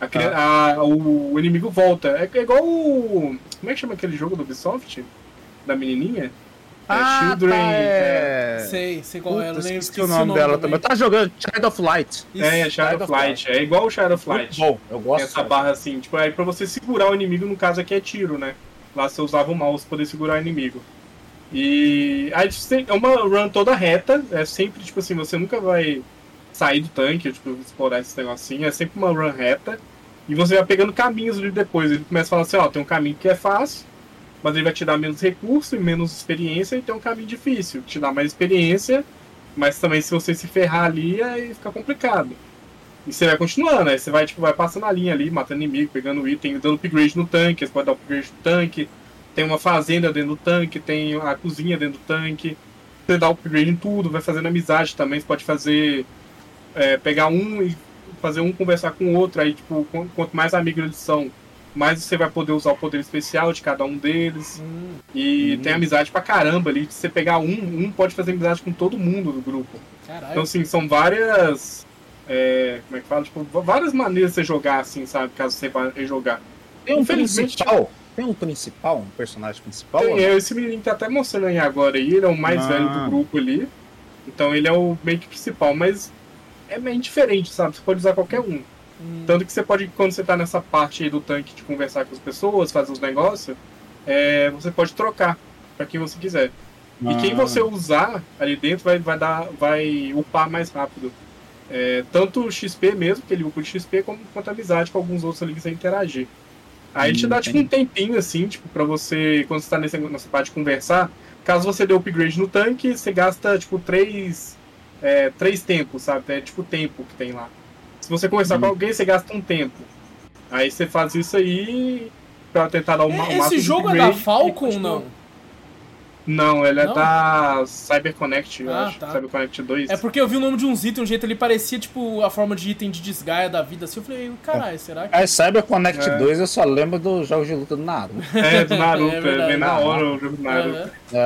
O inimigo volta. É igual o... Como é que chama aquele jogo do Ubisoft? Da menininha? Children... Sei qual é, eu nem esqueci o nome dela também. Eu tava jogando Shadow of Light. Shadow of Light. É igual o Shadow of Light. Muito bom, eu gosto. Essa barra assim, tipo, aí pra você segurar o inimigo, no caso aqui é tiro, né? Lá você usava o mouse pra poder segurar o inimigo. E aí é uma run toda reta, é sempre, tipo assim, você nunca vai sair do tanque, tipo, explorar esse negocinho, é sempre uma run reta. E você vai pegando caminhos ali depois. Ele começa a falar assim, tem um caminho que é fácil, mas ele vai te dar menos recurso e menos experiência, e tem um caminho difícil, te dá mais experiência, mas também se você se ferrar ali, aí fica complicado. E você vai continuando, aí você vai passando a linha ali, matando inimigo, pegando item, dando upgrade no tanque, você pode dar upgrade no tanque, tem uma fazenda dentro do tanque, tem a cozinha dentro do tanque, você dá upgrade em tudo, vai fazendo amizade também, você pode fazer, pegar um e fazer um conversar com o outro, aí tipo, quanto mais amigos eles são, mais você vai poder usar o poder especial de cada um deles. E tem amizade pra caramba ali. Se você pegar um pode fazer amizade com todo mundo do grupo. Caralho. Então, assim, são várias... como é que fala? Tipo, várias maneiras de você jogar, assim, sabe? Caso você vá rejogar. Tem um principal? Tem um principal? Um personagem principal? Tem, esse menino tá até mostrando aí agora. Ele é o mais velho do grupo ali. Então ele é o meio que principal. Mas é meio diferente, sabe? Você pode usar qualquer um. Tanto que você pode, quando você tá nessa parte aí do tanque de conversar com as pessoas, fazer os negócios, você pode trocar pra quem você quiser. E quem você usar ali dentro vai upar mais rápido. Tanto o XP mesmo, que ele upa de XP, quanto a amizade com alguns outros ali que você interagir. Aí ele te dá tipo um tempinho assim, tipo, pra você, quando você tá nessa parte de conversar, caso você dê upgrade no tanque, você gasta tipo 3 tempos, sabe? É tipo o tempo que tem lá. Se você conversar com alguém, você gasta um tempo. Aí você faz isso aí pra tentar dar máximo de upgrade. Esse jogo é da Falcon ou não? Não, ele é da CyberConnect, eu acho. Tá. CyberConnect 2. É porque eu vi o nome de uns itens, um jeito ele parecia tipo a forma de item de desgaia da vida, assim. Eu falei, caralho, será que... CyberConnect 2 eu só lembro dos jogos de luta do Naruto. Do Naruto, bem na hora o jogo do Naruto.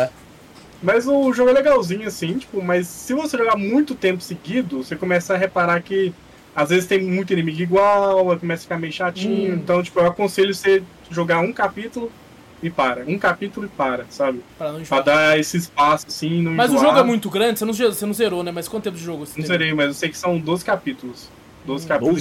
Mas o jogo é legalzinho, assim, tipo, mas se você jogar muito tempo seguido, você começa a reparar que às vezes tem muito inimigo igual, começa a ficar meio chatinho. Então, tipo, eu aconselho você jogar um capítulo e para. Um capítulo e para, sabe? Pra dar esse espaço, assim, não Mas enjoar. O jogo é muito grande? Você não zerou, né? Mas quanto tempo de jogo você Não zerei, mas eu sei que são 12 capítulos. 12 capítulos.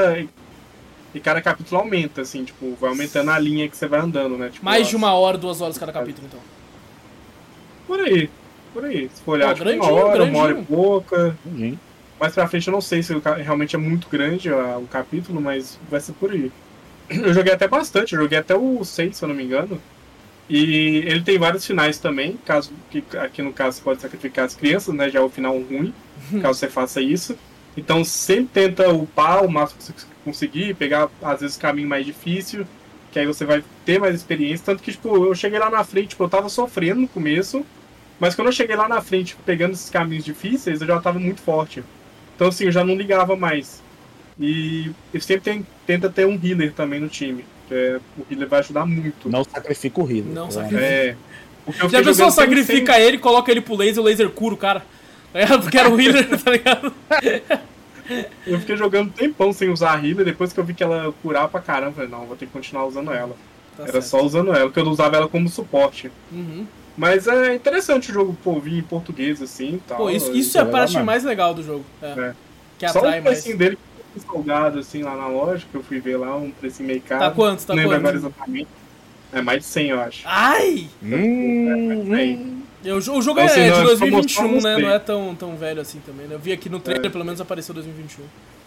E cada capítulo aumenta, assim, tipo, vai aumentando a linha que você vai andando, né? Tipo, mais de 1 hora, 2 horas cada capítulo, então. Por aí. Se for olhar, tipo, 1 hora, 1 hora e pouca. Mais pra frente eu não sei se realmente é muito grande o capítulo, mas vai ser por aí. Eu joguei até bastante, eu joguei até o 6, se eu não me engano. E ele tem vários finais também, aqui no caso você pode sacrificar as crianças, né? Já é o final ruim, caso você faça isso. Então sempre tenta upar o máximo que você conseguir, pegar às vezes o caminho mais difícil, que aí você vai ter mais experiência. Tanto que, tipo, eu cheguei lá na frente, tipo, eu tava sofrendo no começo, mas quando eu cheguei lá na frente, tipo, pegando esses caminhos difíceis, eu já tava muito forte. Então, assim, eu já não ligava mais. E eu sempre tenta ter um healer também no time. O healer vai ajudar muito. Não sacrifica o healer. Não sacrifica. Porque já a pessoa sacrifica ele, coloca ele pro laser, o laser cura o cara. Porque era o healer, tá ligado? Eu fiquei jogando um tempão sem usar a healer, depois que eu vi que ela curava pra caramba, eu falei, não, vou ter que continuar usando ela. Tá era certo. Só usando ela, porque eu usava ela como suporte. Mas é interessante o jogo, pô, vir em português assim e tal. Pô, isso é a parte mais legal do jogo. Que atrai mais. Só o precinho dele salgado assim lá na loja, que eu fui ver lá, um precinho meio caro. Tá quanto? Não lembro agora exatamente. É mais de 100, eu acho. Ai! O jogo então, é de 2021, né? Não é tão velho assim também, né? Eu vi aqui no trailer, pelo menos apareceu 2021.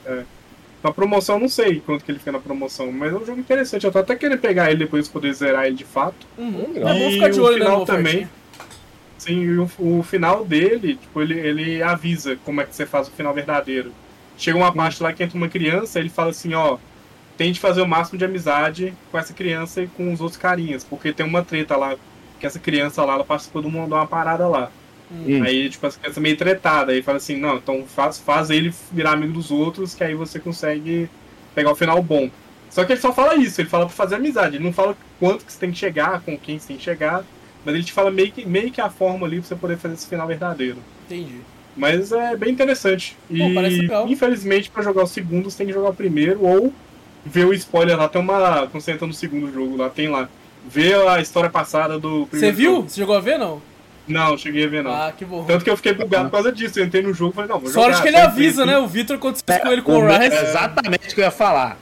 Na promoção, não sei quanto que ele fica na promoção, mas é um jogo interessante. Eu tô até querendo pegar ele depois poder zerar ele de fato. É bom ficar de olho, né? No também. Sim, o final dele, tipo, ele avisa como é que você faz o final verdadeiro. Chega uma parte lá que entra uma criança, ele fala assim, ó, tente fazer o máximo de amizade com essa criança e com os outros carinhas, porque tem uma treta lá, que essa criança lá, ela participou de uma parada lá. Aí, tipo, essa criança meio tretada, aí fala assim, não, então faz ele virar amigo dos outros, que aí você consegue pegar o final bom. Só que ele só fala isso, ele fala pra fazer amizade, ele não fala quanto que você tem que chegar, com quem você tem que chegar, mas ele te fala meio que a forma ali pra você poder fazer esse final verdadeiro. Entendi. Mas é bem interessante. E, parece legal. Infelizmente, pra jogar o segundo, você tem que jogar o primeiro, ou ver o spoiler lá, tem uma... Quando você entra no segundo jogo lá, tem lá, ver a história passada do primeiro. Você viu? Jogo. Você chegou a ver, não? Não, cheguei a ver, não. Ah, que bom. Tanto que eu fiquei bugado por causa disso. Eu entrei no jogo e falei, não, vou jogar. Sorte que ele avisa, né? O Victor aconteceu com ele com o Rise. Exatamente o que eu ia falar.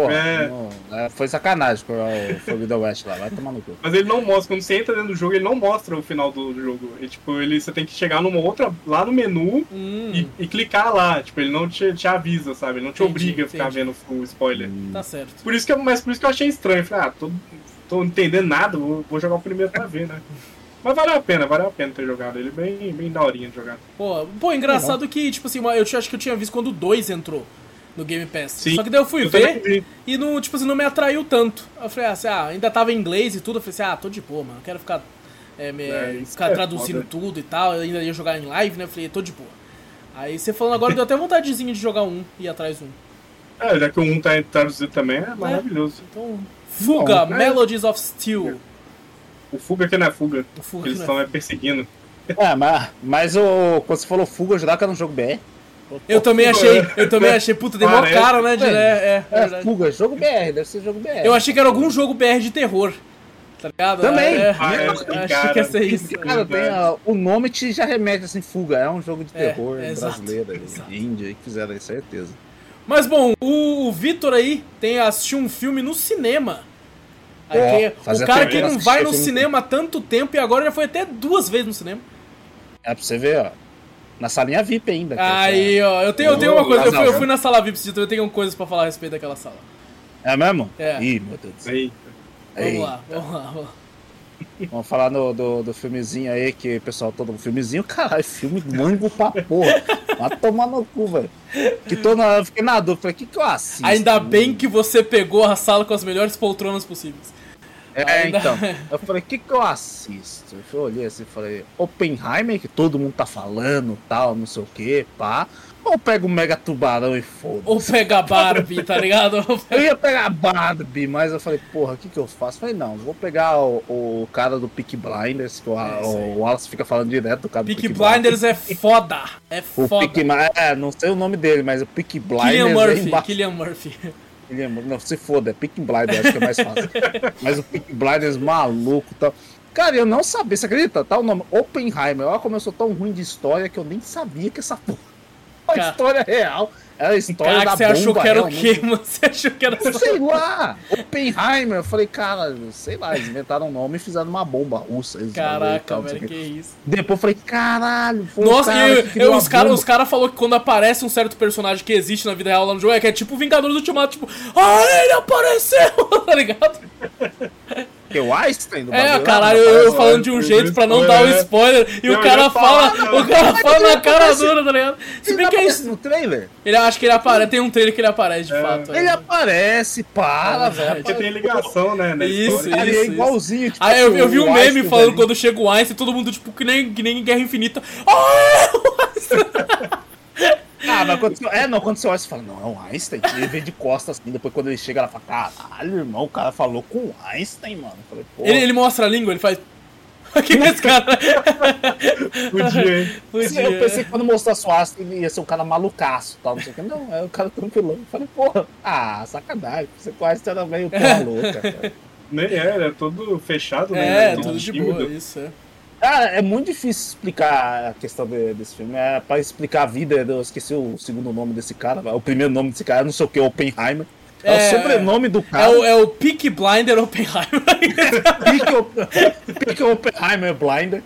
Porra, foi sacanagem com o Forbidden West lá, vai tomar no cu. Mas ele não mostra, quando você entra dentro do jogo, ele não mostra o final do jogo. E, tipo, você tem que chegar numa outra, lá no menu e clicar lá. Tipo, ele não te avisa, sabe? Ele não te obriga a ficar vendo o spoiler. Tá certo. Mas por isso que eu achei estranho. Eu falei, tô entendendo nada, vou jogar o primeiro pra ver, né? Mas valeu a pena ter jogado ele, bem daorinha de jogar. Pô, engraçado que, tipo assim, eu acho que eu tinha visto quando o 2 entrou no Game Pass. Sim, só que daí eu fui ver e não, tipo assim, não me atraiu tanto. Eu falei ainda tava em inglês e tudo, eu falei tô de boa, mano, não quero ficar, ficar traduzindo tudo e tal, eu ainda ia jogar em live, né, eu falei, tô de boa. Aí você falando agora, deu até vontadezinha de jogar e ir atrás do 1. Já que o 1 tá traduzido também, é maravilhoso. Então, Fuga, Melodies of Steel. O Fuga que não é Fuga. Eles estão perseguindo. Mas quando você falou Fuga, eu jurava que era um jogo BR. Eu também achei, puta, deu mó cara, né? Fuga, jogo BR, deve ser jogo BR. Eu achei que era algum jogo BR de terror. Tá ligado? Também. Achei que ia ser isso. Cara, o nome já remete assim, Fuga, é um jogo de terror brasileiro, índia, que fizeram aí, certeza. Mas bom, o Vitor aí assistiu um filme no cinema. O cara que não vai no cinema há tanto tempo e agora já foi até 2 vezes no cinema. É pra você ver, ó. Na salinha VIP ainda. Aí, ó. Eu tenho uma coisa. Eu fui na sala VIP, eu tenho coisas pra falar a respeito daquela sala. É mesmo? É. Ih, meu Deus do céu. Vamos lá. Vamos falar do filmezinho aí, que o pessoal todo um filmezinho, caralho, filme mango pra porra. Vai tomar no cu, velho. Eu fiquei na dúvida, falei, o que eu assisto? Ainda bem que você pegou a sala com as melhores poltronas possíveis. Então, eu falei, o que eu assisto? Eu olhei assim e falei, Oppenheimer, que todo mundo tá falando, tal, não sei o que, pá. Ou pega o Mega Tubarão e foda-se. Ou pega a Barbie, tá ligado? Eu ia pegar a Barbie, mas eu falei, porra, o que eu faço? Eu falei, não, vou pegar o cara do Peaky Blinders, que o Wallace fica falando direto do cara do Peaky Blinders. É foda, não sei o nome dele, mas o Peaky Blinders... Cillian Murphy. Não, se foda, é Peaky Blinders, acho que é mais fácil. Mas o Peaky Blinders maluco e tal. Cara, eu não sabia, você acredita? Tá o nome Oppenheimer. Olha como eu sou tão ruim de história que eu nem sabia que essa porra. A história real. Era a história da bomba. Você achou que era o quê, mano? Você achou que era só... Sei lá. Oppenheimer. Eu falei, cara, sei lá, eles inventaram um nome e fizeram uma bomba russa. Caraca, velho, que isso. Depois eu falei, caralho. Nossa, os caras falaram que quando aparece um certo personagem que existe na vida real lá no jogo, que é tipo o Vingadores Ultimato, tipo, ele apareceu, tá ligado? Que o Einstein do bagulho. Caralho, eu falando de um jeito pra não dar o spoiler, e o cara fala na cara dura, tá ligado? Se bem que é isso. No trailer? Ele acha que ele aparece, tem um trailer que ele aparece de fato. Ele aparece, velho. Porque tem ligação, né? Isso. É igualzinho. Tipo, aí eu vi um meme falando quando chega o Einstein, todo mundo, tipo, que nem em Guerra Infinita. Mas quando você olha, você fala, não, é o Einstein. Ele vem de costas assim, depois quando ele chega, ela fala, caralho, irmão, o cara falou com o Einstein, mano. Eu falei, ele mostra a língua, ele faz... Aqui nesse cara. Podia, hein? Eu pensei que quando mostrasse o Astro, ele ia ser um cara malucaço, tal, não sei o que. Não, é o cara tranquilão. Eu falei, porra, sacanagem. Você quase era meio porra louca, cara. Nem era todo fechado, né? Tudo de boa, isso, Cara, é muito difícil explicar a questão desse filme. É pra explicar a vida, eu esqueci o segundo nome desse cara, o primeiro nome desse cara, não sei o que, Oppenheimer. É o sobrenome do cara. É o Peaky Blinder Oppenheimer. Peaky Oppenheimer Blinder.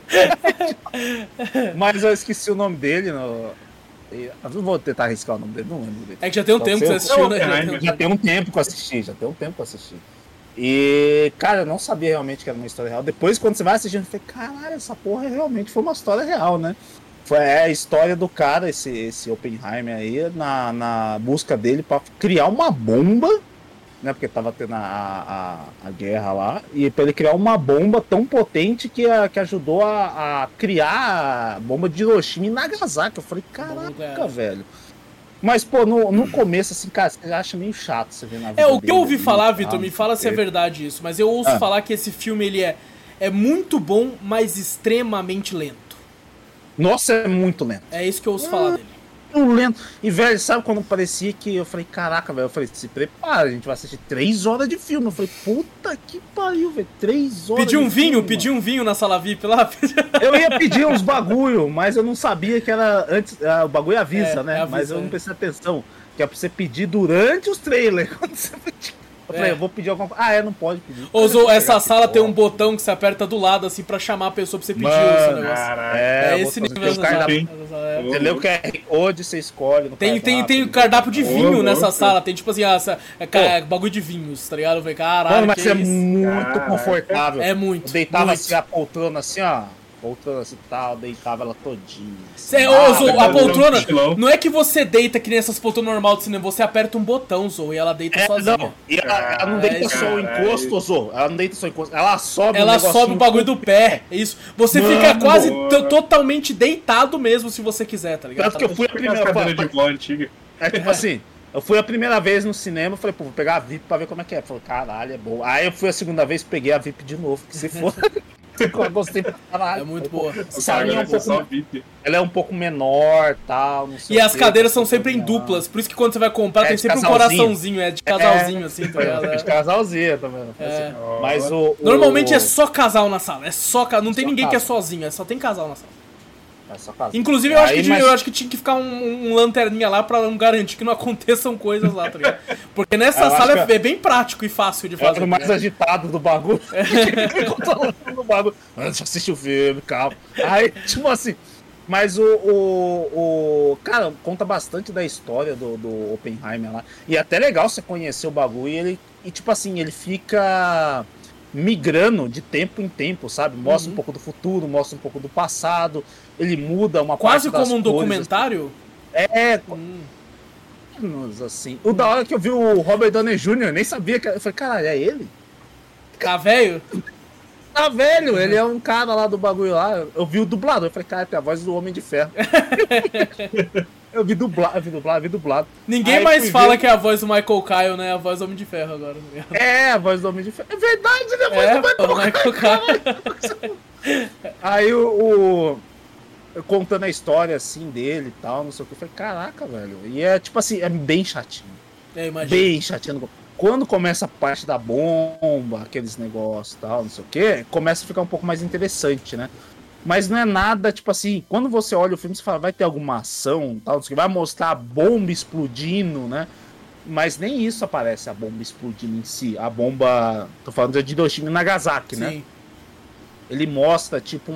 Mas eu esqueci o nome dele. Eu não vou tentar arriscar o nome dele, não lembro dele. É que já tem um tempo que você assistiu, né? Já tem um tempo que eu assisti, E, cara, eu não sabia realmente que era uma história real. Depois, quando você vai assistindo, eu falei, caralho, essa porra realmente foi uma história real, né? Foi a história do cara, esse Oppenheimer aí, na busca dele pra criar uma bomba, né? Porque tava tendo a guerra lá. E pra ele criar uma bomba tão potente que ajudou a criar a bomba de Hiroshima e Nagasaki. Eu falei, caraca, velho. Mas, pô, no começo, assim, cara, você acha meio chato você ver na vida o que eu ouvi falar, Vitor, me fala se é verdade isso, mas eu ouço falar que esse filme, ele é muito bom, mas extremamente lento. Nossa, é muito lento. É isso que eu ouço falar dele. Lento. E, velho, sabe quando parecia que eu falei, caraca, velho, eu falei, se prepara, a gente vai assistir 3 horas de filme. Eu falei, puta que pariu, velho, 3 horas. Pedi um vinho na sala VIP lá. Eu ia pedir uns bagulho, mas eu não sabia que era antes, o bagulho avisa, né? Mas eu não prestei atenção, que é pra você pedir durante os trailers. Quando você eu falei, eu vou pedir alguma coisa. Não pode pedir. Ou essa sala tem um botão que você aperta do lado, assim, pra chamar a pessoa pra você pedir esse negócio. É esse nível. Você lê o QR Code, você escolhe. Tem cardápio de vinho nessa sala. Tem tipo assim, bagulho de vinhos, tá ligado? Eu falei, caralho. Mas é muito confortável. É muito. Eu deitava assim, a poltrona assim, ó. Poltrona assim tal, deitava ela todinha. A poltrona, não é que você deita que nem essas poltronas normal do cinema, você aperta um botão, Zou, e ela deita sozinha. Não. E ela não deita só o encosto, Zou. Ela não deita só o encosto, ela sobe o bagulho do pé. É isso. Você fica quase totalmente deitado mesmo, se você quiser, tá ligado? Tanto que eu fui a primeira tipo assim, eu fui a primeira vez no cinema, falei, pô, vou pegar a VIP pra ver como é que é. Falei, caralho, é boa. Aí eu fui a segunda vez, peguei a VIP de novo, que se for... Eu gostei pra caralho. É muito boa. Ela é um pouco menor, tal, não sei. E as cadeiras são sempre em duplas, por isso que quando você vai comprar tem sempre um coraçãozinho, de casalzinho assim, tá ligado? De casalzinho também. Mas normalmente é só casal na sala, não tem ninguém que é sozinho, só tem casal na sala. Inclusive eu acho que tinha que ficar um lanterninha lá pra garantir que não aconteçam coisas lá, tá ligado? Porque nessa sala é bem prático e fácil de fazer. É o mais agitado do bagulho. Antes de assistir o filme, calma. Aí, tipo assim. Mas cara, conta bastante da história do Oppenheimer lá. E é até legal você conhecer o bagulho e tipo assim, ele fica migrando de tempo em tempo, sabe? Mostra um pouco do futuro, mostra um pouco do passado. Ele muda uma quase parte como um documentário? Assim. O da hora que eu vi o Robert Downey Jr., nem sabia que... Eu falei, caralho, é ele? Velho? Velho, ele é um cara lá do bagulho lá. Eu vi o dublador, eu falei, cara, tem a voz do Homem de Ferro. Eu vi dublado. Ninguém mais fala que é a voz do Michael Kyle, né? A voz do Homem de Ferro agora. A voz do Homem de Ferro. É verdade, né? A voz do Michael Kyle. Aí contando a história assim dele e tal, não sei o que. Eu falei, caraca, velho. E é tipo assim, é bem chatinho. Bem chatinho. Quando começa a parte da bomba, aqueles negócios e tal, não sei o que, começa a ficar um pouco mais interessante, né? Mas não é nada, tipo assim, quando você olha o filme, você fala, vai ter alguma ação, tal, não sei o que, vai mostrar a bomba explodindo, né? Mas nem isso aparece, a bomba explodindo em si. A bomba, tô falando de Hiroshima e Nagasaki, né? Sim. Ele mostra, tipo,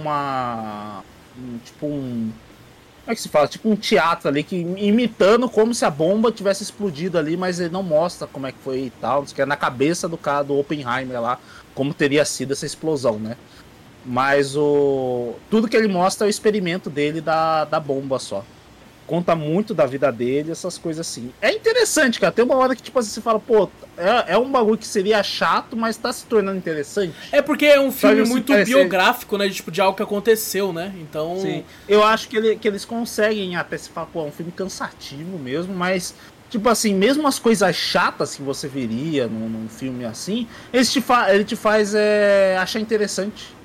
como é que se fala? Tipo um teatro ali, imitando como se a bomba tivesse explodido ali, mas ele não mostra como é que foi e tal. Que é na cabeça do cara, do Oppenheimer lá, como teria sido essa explosão, né? Mas tudo que ele mostra é o experimento dele da bomba só. Conta muito da vida dele, essas coisas assim. É interessante, cara. Tem uma hora que, tipo assim, você fala, pô, é um bagulho que seria chato, mas tá se tornando interessante. É porque é um filme muito biográfico, né? De algo que aconteceu, né? Então... Sim. Eu acho que eles conseguem até se falar, pô, é um filme cansativo mesmo, mas... Tipo assim, mesmo as coisas chatas que você veria num filme assim, ele te faz achar interessante.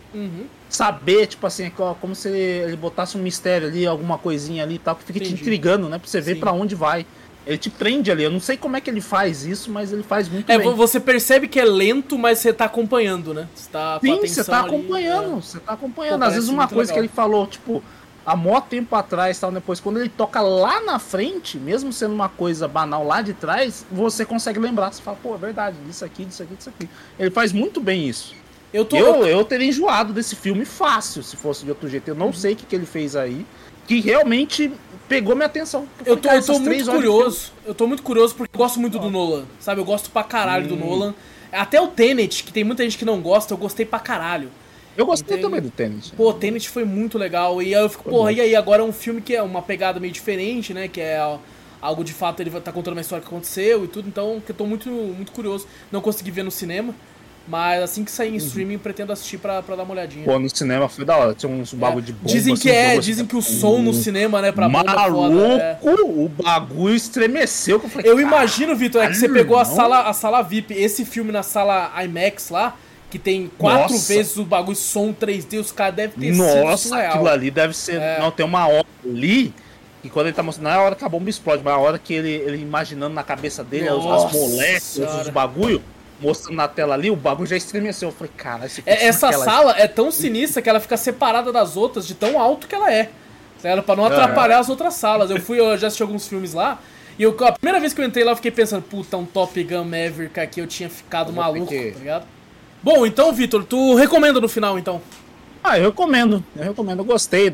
saber, tipo assim, como se ele botasse um mistério ali, alguma coisinha ali e tal, que fica te intrigando, né? Pra você ver pra onde vai. Ele te prende ali. Eu não sei como é que ele faz isso, mas ele faz muito bem. Você percebe que é lento, mas você tá acompanhando, né? Você tá com atenção. Sim, você tá acompanhando. Ali, você tá acompanhando. Às vezes uma coisa legal que ele falou, tipo, há mó tempo atrás, tal, depois, quando ele toca lá na frente, mesmo sendo uma coisa banal lá de trás, você consegue lembrar. Você fala, pô, é verdade, disso aqui, disso aqui, disso aqui. Ele faz muito bem isso. Eu teria enjoado desse filme fácil, se fosse de outro jeito. Eu não sei o que ele fez aí, que realmente pegou minha atenção. Eu tô muito curioso. Eu tô muito curioso porque eu gosto muito do Nolan, sabe? Eu gosto pra caralho do Nolan. Até o Tenet, que tem muita gente que não gosta, eu gostei pra caralho. Eu gostei também do Tenet. Pô, Tenet foi muito legal. E aí eu fico, porra, e aí? Agora é um filme que é uma pegada meio diferente, né? Que é algo de fato, ele tá contando uma história que aconteceu e tudo. Então, que eu tô muito, muito curioso. Não consegui ver no cinema. Mas assim que sair em streaming, pretendo assistir pra dar uma olhadinha. Pô, no cinema foi da hora. Tinha uns bagulho de bomba. Dizem que o som no cinema, né, pra bomba foda. O bagulho estremeceu. Eu imagino, Vitor, que você pegou a sala VIP, esse filme na sala IMAX lá, que tem 4 vezes o bagulho som 3D, os caras devem ter sido surreal. Aquilo ali deve ser... Não, tem uma hora ali... E quando ele tá mostrando, não é a hora que a bomba explode, mas é a hora que ele imaginando na cabeça dele as moléculas, os bagulho... Mostrando na tela ali, o bagulho já estremeceu. Eu falei, cara, essa sala é tão sinistra que ela fica separada das outras de tão alto que ela é. Pra não atrapalhar as outras salas. Eu já assisti alguns filmes lá. E a primeira vez que eu entrei lá, eu fiquei pensando, puta, um Top Gun Maverick aqui, eu tinha ficado maluco, tá ligado? Bom, então, Vitor, tu recomenda no final, então? Eu recomendo. Eu gostei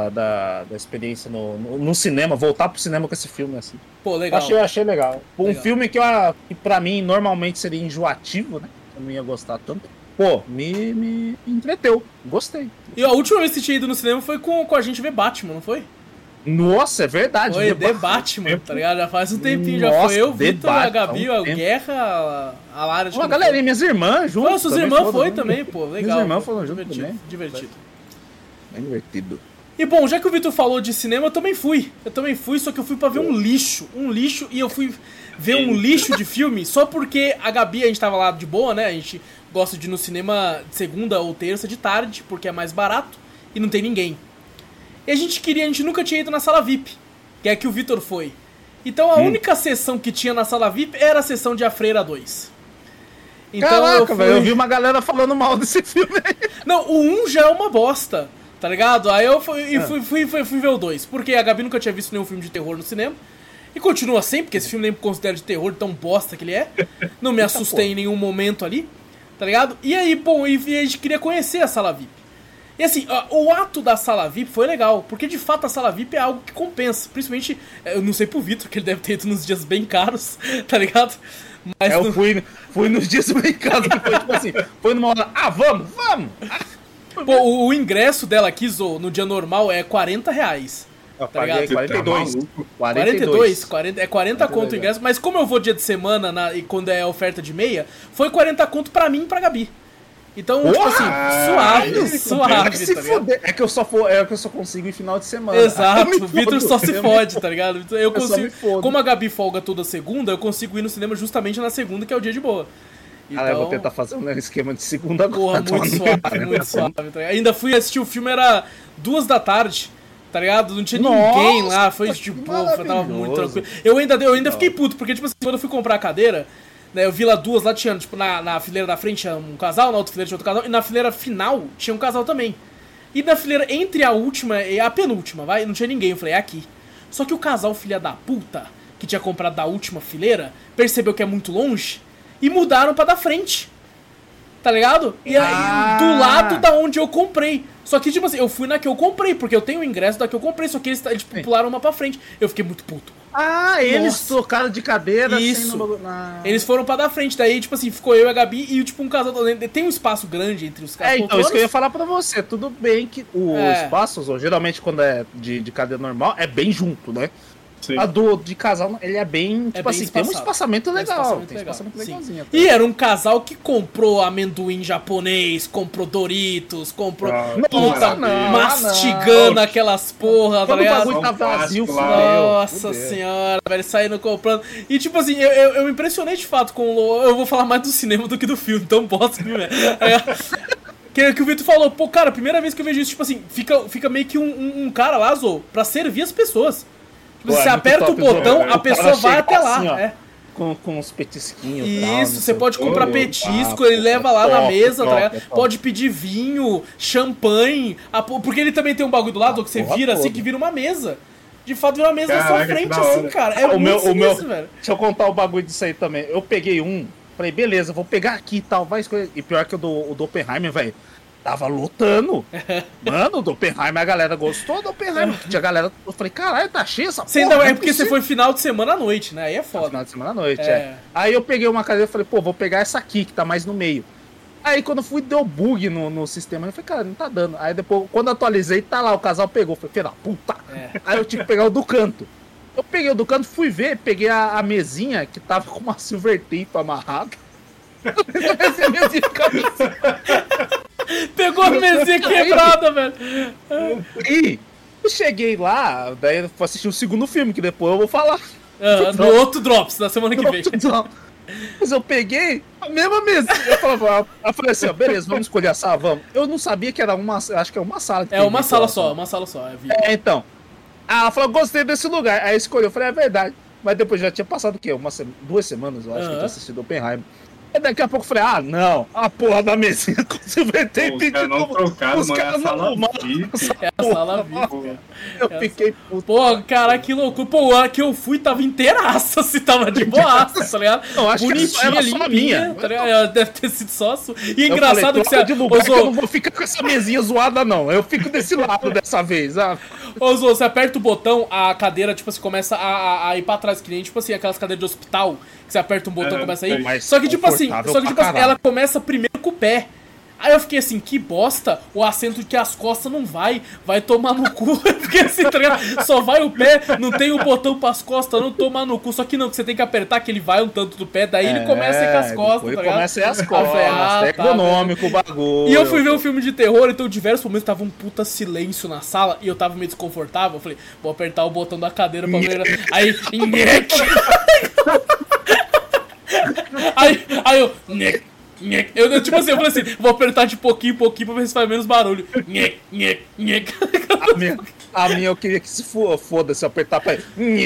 da experiência no cinema, voltar pro cinema com esse filme, assim. Pô, legal. Achei legal. Um filme que pra mim normalmente seria enjoativo, né? Eu não ia gostar tanto. Pô, me entreteu. Gostei. E a última vez que você tinha ido no cinema foi com a gente ver Batman, não foi? Nossa, é verdade. Foi The Batman, tá ligado? Já faz um tempinho. Nossa, já foi eu, Vitor, a Gabi, a Guerra, a Lara. Uma galerinha, minhas irmãs juntas. Nossa, suas irmãs foi também, pô. Legal. Minhas irmãs foram juntas também. Divertido. Bem divertido. E bom, já que o Vitor falou de cinema, eu também fui, só que eu fui pra ver um lixo, e eu fui ver um lixo de filme só porque a Gabi, a gente tava lá de boa, né? A gente gosta de ir no cinema de segunda ou terça de tarde, porque é mais barato e não tem ninguém. E a gente nunca tinha ido na sala VIP, que é que o Vitor foi. Então a única sessão que tinha na sala VIP era a sessão de A Freira 2. Então, caraca, velho, eu vi uma galera falando mal desse filme aí. Não, o 1 já é uma bosta, tá ligado? Aí eu fui ver o 2, porque a Gabi nunca tinha visto nenhum filme de terror no cinema. E continua sem, porque esse filme nem considero de terror, tão bosta que ele é. Não me assustei em nenhum momento ali, tá ligado? E aí, bom, e a gente queria conhecer a sala VIP. E assim, o ato da sala VIP foi legal, porque de fato a sala VIP é algo que compensa. Principalmente, eu não sei pro Vitor, que ele deve ter ido nos dias bem caros, tá ligado? Mas eu fui nos dias bem caros, que foi tipo assim, foi numa hora, vamos! Pô, o ingresso dela aqui, Zo, no dia normal é R$40. Eu paguei 42. 40, é 40 conto o ingresso, mas como eu vou dia de semana e quando é oferta de meia, foi 40 conto pra mim e pra Gabi. Então, tipo assim, suave, tá ligado? É que eu só consigo em final de semana. Exato, o Vitor só se fode, tá ligado? Eu consigo, como a Gabi folga toda segunda, eu consigo ir no cinema justamente na segunda, que é o dia de boa. Então, eu vou tentar fazer um esquema de segunda agora. Porra, muito suave, tá ligado? Ainda fui assistir o filme, era 2 da tarde. Tá ligado? Não tinha ninguém lá, foi tipo, tava muito tranquilo. Eu ainda fiquei puto, porque tipo assim, quando eu fui comprar a cadeira, né, eu vi lá duas, lá tinha, tipo, na fileira da frente tinha um casal, na outra fileira tinha outro casal, e na fileira final tinha um casal também. E na fileira entre a última e a penúltima, não tinha ninguém, eu falei, é aqui. Só que o casal filha da puta, que tinha comprado da última fileira, percebeu que é muito longe, e mudaram pra da frente. Tá ligado? E aí, do lado da onde eu comprei. Só que, tipo assim, eu fui na que eu comprei, porque eu tenho o ingresso da que eu comprei, só que eles tipo, pularam uma pra frente. Eu fiquei muito puto. Eles trocaram de cadeira. Isso. Eles foram pra da frente, daí, tipo assim, ficou eu e a Gabi e, tipo, um casal. Tem um espaço grande entre os caras. Então, isso que eu ia falar pra você. Tudo bem que os espaços, geralmente, quando é de cadeira normal, é bem junto, né? Sim. A de casal, ele é bem, tipo assim, tem um espaçamento legal. Tem um espaçamento legalzinho. E era um casal que comprou amendoim japonês, comprou Doritos, comprou mastigando aquelas porra, tá ligado? O bagulho tá vazio, nossa senhora, velho, saindo comprando. E tipo assim, eu me impressionei de fato com o... Eu vou falar mais do cinema do que do filme, tão bosta que é. Que o Vitor falou, pô, cara, primeira vez que eu vejo isso, tipo assim, fica meio que um cara lá, Zou, pra servir as pessoas. Tipo, você aperta o botão, a pessoa vai até lá. Assim, com uns petisquinhos. Isso, você pode comprar petisco, ele leva lá na mesa, tá ligado? Pode pedir vinho, champanhe, porque ele também tem um bagulho do lado que você vira assim, que vira uma mesa. De fato, vira uma mesa na sua frente, assim, cara. É muito sinistro, velho. Deixa eu contar o bagulho disso aí também. Eu peguei falei, beleza, vou pegar aqui e tal, vai escolher. E pior que o do Oppenheimer, velho, tava lotando. Mano, o do Oppenheimer, a galera gostou do Oppenheimer. Tinha galera, eu falei, caralho, tá cheio essa porra. Ainda é porque você foi final de semana à noite, né? Aí é foda. Final de semana à noite, Aí eu peguei uma cadeira e falei, pô, vou pegar essa aqui, que tá mais no meio. Aí quando eu fui, deu bug no sistema. Eu falei, cara, não tá dando. Aí depois, quando eu atualizei, tá lá, o casal pegou. Eu falei, filha da puta. Aí eu tive que pegar o do canto. Eu peguei o do canto, fui ver, peguei a mesinha que tava com uma silver tape amarrada. Pegou a mesinha quebrada, velho. E eu cheguei lá, daí eu fui assistir o segundo filme, que depois eu vou falar. No outro Drops, na semana que vem. Mas eu peguei a mesma mesinha. Eu falei assim, ó, beleza, vamos escolher a sala, vamos. Eu não sabia que era acho que é uma sala. É uma sala só. Então. Ela falou, gostei desse lugar. Aí escolheu, eu falei, é verdade. Mas depois já tinha passado o quê? 2 semanas, eu acho, que eu tinha assistido Oppenheimer. E daqui a pouco eu falei, não, a porra da mesinha com silver tape de novo. Os caras não trocaram, É a sala VIP. Eu fiquei puto. Pô, cara, que loucura. Pô, a que eu fui tava inteiraça, se tava de boaça, tá ligado? Não, acho bonitinha, que limpinha, tá ligado? Deve ter sido só sua. E engraçado que você... de lugar que eu não vou ficar com essa mesinha zoada, não. Eu fico desse lado dessa vez. Ô, Zô, você aperta o botão, a cadeira, tipo assim, começa a ir pra trás, que nem, tipo assim, aquelas cadeiras de hospital, que você aperta um botão e começa a ir. Só que, tipo assim, ela começa primeiro com o pé. Aí eu fiquei assim, que bosta, o assento que as costas não vai tomar no cu. Eu fiquei assim, tá ligado? Só vai o pé, não tem o botão pras costas, não tomar no cu. Só que não, que você tem que apertar que ele vai um tanto do pé, daí ele começa a ir com as costas, tá ligado? Começa a ir as costas, econômico o bagulho. E eu fui ver um filme de terror, então diversos momentos tava um puta silêncio na sala e eu tava meio desconfortável. Eu falei, vou apertar o botão da cadeira pra ver. Aí, aí eu... Eu, tipo assim, eu falei assim, vou apertar de pouquinho em pouquinho pra ver se faz menos barulho. A minha eu queria que se foda-se, apertar pra...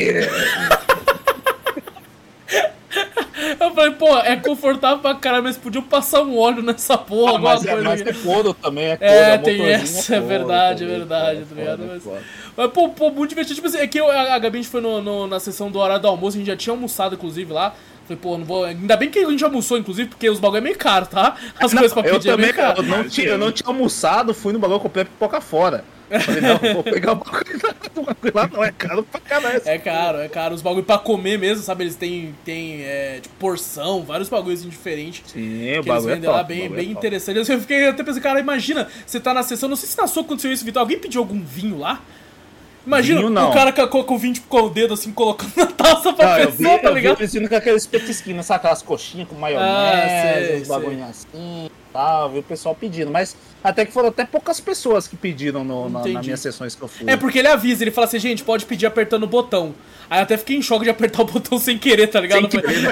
Eu falei, pô, é confortável pra caralho, mas podiam passar um óleo nessa porra, mas tem couro também, tem essa, é verdade, tá ligado? Mas, pô, muito divertido. Tipo assim, é que a Gabi, a gente foi na sessão do horário do almoço, a gente já tinha almoçado, inclusive, lá. Falei, pô, não vou... Ainda bem que a gente almoçou, inclusive, porque os bagulho é meio caro, tá? As coisas pra pedir é meio caro. Eu não tinha almoçado, fui no bagulho, comprei pipoca fora. Falei, não, vou pegar o bagulho lá, não, é caro pra caralho. É caro. Os bagulho pra comer mesmo, sabe? Eles têm tipo, porção, vários bagulhos diferentes. Sim, o eles bagulho vendem lá, bem interessante. Eu fiquei até pensando, cara, imagina, você tá na sessão, não sei se na sua aconteceu isso, Vitor, alguém pediu algum vinho lá? Imagina o cara com o vinho tipo, com o dedo assim, colocando na taça pra pessoa, tá ligado? Eu vi com aqueles petisquinhos, sabe? Aquelas coxinhas com maionese, uns bagulhinhos assim e tal, vi o pessoal pedindo. Mas até que foram até poucas pessoas que pediram nas minhas sessões que eu fui. É porque ele avisa, ele fala assim, gente, pode pedir apertando o botão. Aí eu até fiquei em choque de apertar o botão sem querer, tá ligado?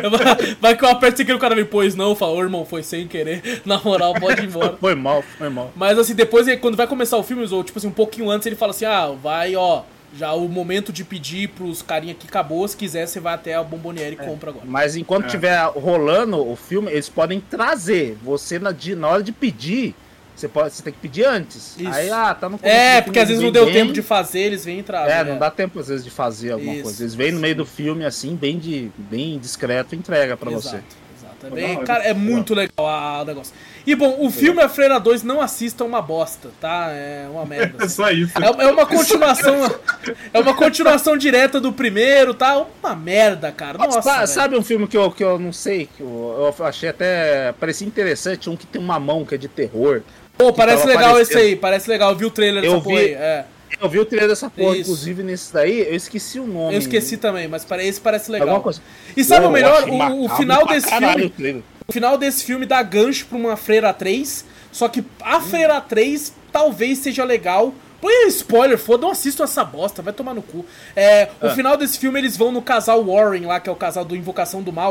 Vai que eu aperto sem querer, o cara me pôs, não, fala, ô irmão, foi sem querer. Na moral, pode ir embora. Foi mal. Mas assim, depois, quando vai começar o filme, ou tipo assim, um pouquinho antes, ele fala assim, vai, ó, já o momento de pedir pros carinha que acabou, se quiser, você vai até a Bomboniere e compra agora. Mas enquanto tiver rolando o filme, eles podem trazer. Você, na hora de pedir, você tem que pedir antes. Isso. Aí, tá no começo porque às vezes não deu tempo de fazer, eles vêm e trazem. Não dá tempo às vezes de fazer alguma coisa. Eles vêm no meio do filme, assim, bem discreto, e entrega pra você. Exato. Cara, é muito legal o negócio. E bom, o filme A Freira 2, não assista, uma bosta, tá? É uma merda. É só isso. É uma continuação. É uma continuação direta do primeiro, tá? Uma merda, cara. Nossa. Sabe um filme que eu não sei, que eu achei até. Parecia interessante, um que tem uma mão que é de terror. Pô, parece legal esse aí, parece legal. Eu vi o trailer dessa porra aí. Eu vi o trailer dessa porra, inclusive nesse daí, eu esqueci o nome. Eu esqueci também, mas esse parece legal. E sabe o melhor? O final desse filme. O final desse filme dá gancho pra uma Freira 3, só que a Freira 3 talvez seja legal. Põe spoiler, foda, não assistam essa bosta, vai tomar no cu. O final desse filme eles vão no casal Warren lá, que é o casal do Invocação do Mal.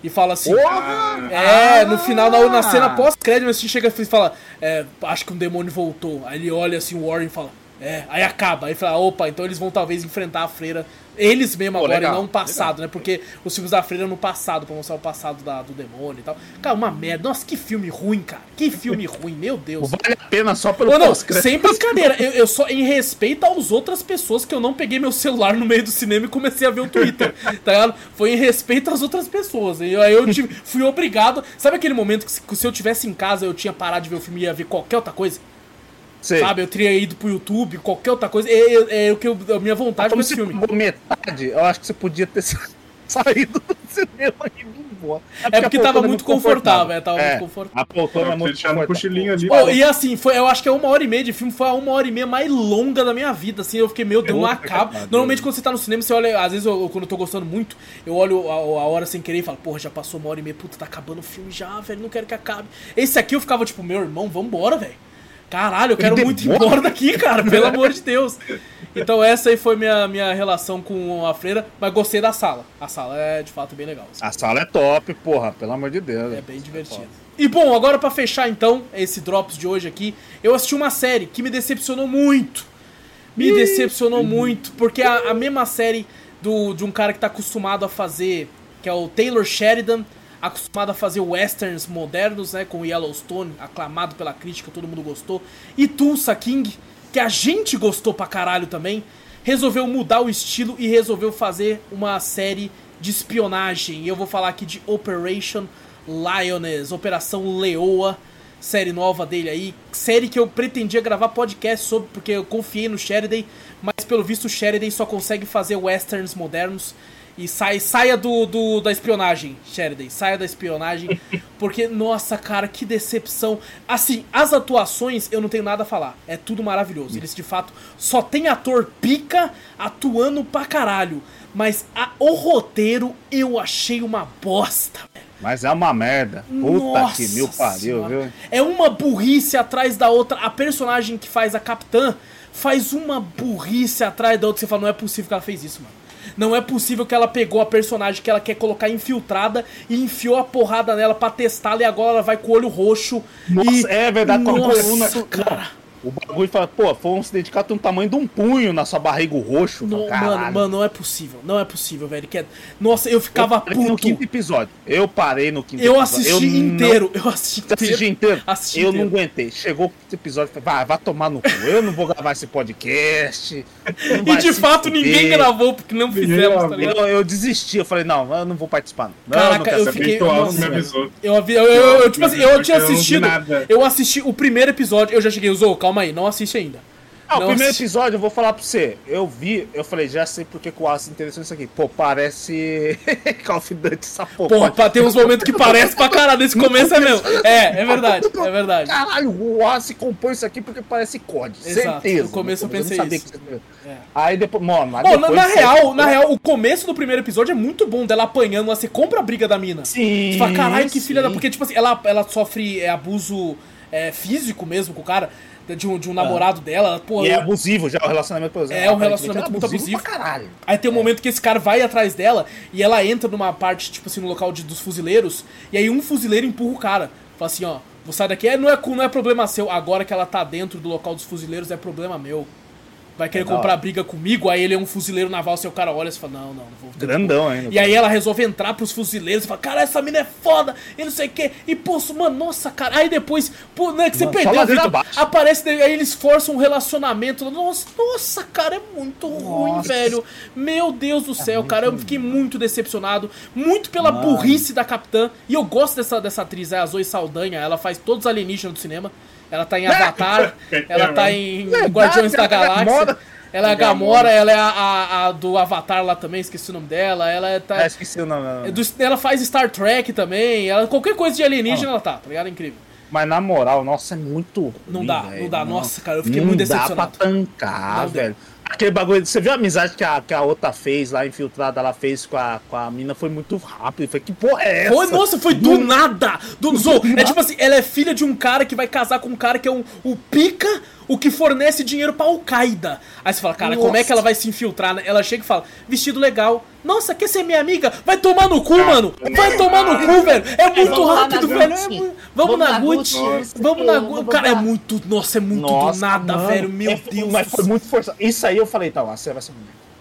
E fala assim... no final, na cena pós-crédito, assim, chega e fala... acho que um demônio voltou. Aí ele olha assim, o Warren fala... aí acaba. Aí fala, opa, então eles vão talvez enfrentar a freira... Eles mesmo agora, legal, e não o passado, legal, né? Porque os filmes da freira no passado, pra mostrar o passado do demônio e tal. Cara, uma merda. Nossa, que filme ruim, cara. Que filme ruim, meu Deus. Vale a pena só pelo pós-crédito. Sem brincadeira. Eu só, em respeito às outras pessoas, que eu não peguei meu celular no meio do cinema e comecei a ver o Twitter, tá ligado? Foi em respeito às outras pessoas. Aí eu fui obrigado... Sabe aquele momento que se eu tivesse em casa, eu tinha parado de ver o filme e ia ver qualquer outra coisa? Sei. Sabe, eu teria ido pro YouTube, qualquer outra coisa. A minha vontade com esse filme. Metade, eu acho que você podia ter saído do cinema e ido embora. Porque tava muito confortável. Tava muito confortável. A poltrona é muito confortável. Cochilinho ali. E assim, eu acho que é 1h30 de filme, foi a 1h30 mais longa da minha vida. Assim, eu fiquei, meu Deus, não acaba. Normalmente quando você tá no cinema, você olha, às vezes quando eu tô gostando muito, eu olho a hora sem querer e falo, porra, já passou 1h30, puta, tá acabando o filme já, velho, não quero que acabe. Esse aqui eu ficava tipo, meu irmão, vambora, velho. Caralho, eu quero muito ir embora daqui, cara, pelo amor de Deus. Então essa aí foi minha relação com a freira, mas gostei da sala. A sala é, de fato, bem legal. Assim. A sala é top, porra, pelo amor de Deus. É bem divertido. E bom, agora pra fechar então, esse Drops de hoje aqui, eu assisti uma série que me decepcionou muito. Muito, porque a mesma série de um cara que tá acostumado a fazer, que é o Taylor Sheridan, acostumado a fazer westerns modernos, né, com Yellowstone, aclamado pela crítica, todo mundo gostou, e Tulsa King, que a gente gostou pra caralho também, resolveu mudar o estilo e resolveu fazer uma série de espionagem. E eu vou falar aqui de Operation Lioness, Operação Leoa, série nova dele aí, série que eu pretendia gravar podcast sobre, porque eu confiei no Sheridan, mas pelo visto o Sheridan só consegue fazer westerns modernos. E saia da espionagem, Sheridan. Saia da espionagem. Porque, nossa, cara, que decepção. Assim, as atuações eu não tenho nada a falar. É tudo maravilhoso. Eles, de fato, só tem ator pica atuando pra caralho. Mas o roteiro eu achei uma bosta. Mas é uma merda. Puta nossa que mil pariu, viu? É uma burrice atrás da outra. A personagem que faz a capitã faz uma burrice atrás da outra. Você fala, não é possível que ela fez isso, mano. Não é possível que ela pegou a personagem que ela quer colocar infiltrada e enfiou a porrada nela pra testá-la e agora ela vai com o olho roxo. Nossa, é verdade. Nossa, cara. O bagulho fala, pô, foi um sindicato tem um tamanho de um punho na sua barriga, o roxo. Não, mano, não é possível, velho. Nossa, eu ficava puto. No quinto episódio. Eu parei no quinto episódio. Eu assisti inteiro. Eu assisti inteiro. Eu não aguentei. Chegou o quinto episódio e falei, vai tomar no cu. Eu não vou gravar esse podcast. E de fato ninguém gravou, porque não fizemos, tá ligado? Eu desisti, eu falei, não, eu não vou participar. Caraca, eu fiquei... Tipo assim, eu tinha assistido... Eu assisti o primeiro episódio, eu já cheguei, calma aí, não assiste ainda. O primeiro episódio, eu vou falar pra você. Eu vi, eu falei, já sei porque que o Aço se interessou nisso aqui. Pô, parece Call of Duty essa porra. Pô, tem uns momentos que parece pra caralho. Nesse começo é mesmo. É verdade, é verdade. Caralho, o Aço compôs isso aqui porque parece COD. Exato, certeza. No começo eu pensei isso. Aí depois, mano... Na real, o começo do primeiro episódio é muito bom dela apanhando, você compra a briga da mina. Sim. Você fala, caralho, que filha da... Porque, tipo assim, ela sofre abuso físico mesmo com o cara. De um namorado dela, porra. E é abusivo já o relacionamento, por exemplo. É um relacionamento muito abusivo. Pra caralho. Aí tem um momento que esse cara vai atrás dela e ela entra numa parte, tipo assim, no local dos fuzileiros, e aí um fuzileiro empurra o cara. Fala assim, ó, vou sair daqui, não é problema seu, agora que ela tá dentro do local dos fuzileiros é problema meu. Vai querer comprar briga comigo, aí ele é um fuzileiro naval, seu cara olha e fala, não vou. Grandão ainda. E aí ela resolve entrar pros fuzileiros e fala, cara, essa mina é foda, e não sei o que. E, pô, mano, nossa, cara. Aí depois, pô, não é que você perdeu, Victor, aparece, aí eles forçam um relacionamento. Nossa, cara, é muito ruim, velho. Meu Deus do céu, cara, eu fiquei muito decepcionado, muito pela burrice da capitã. E eu gosto dessa atriz, a Zoe Saldanha, ela faz todos os alienígenas do cinema. Ela tá em Avatar, ela tá em Guardiões da Galáxia. Ela é a Gamora, ela é a do Avatar lá também, esqueci o nome dela. Ela tá. Esqueci o nome. Ela faz Star Trek também. Qualquer coisa de alienígena ela tá ligado? É incrível. Mas na moral, nossa, é muito ruim. Não dá. Nossa, cara, eu fiquei muito decepcionado. Não dá pra tancar, velho. Aquele bagulho, você viu a amizade que a outra fez lá, infiltrada, ela fez com a mina, foi muito rápido. Foi, que porra é essa? Foi do nada! É tipo assim, ela é filha de um cara que vai casar com um cara que é o pica, o que fornece dinheiro pra Al-Qaeda. Aí você fala, cara, como é que ela vai se infiltrar? Ela chega e fala, vestido legal, Nossa, quer ser minha amiga? Vai tomar no cu, mano! Vai tomar no cu, velho! É muito rápido, velho! Vamos na Gucci! Vamos na Gucci! Cara, é muito... Nossa, é muito do nada, velho! Meu Deus! Mas foi muito forçado. Isso aí eu falei, tá, você vai ser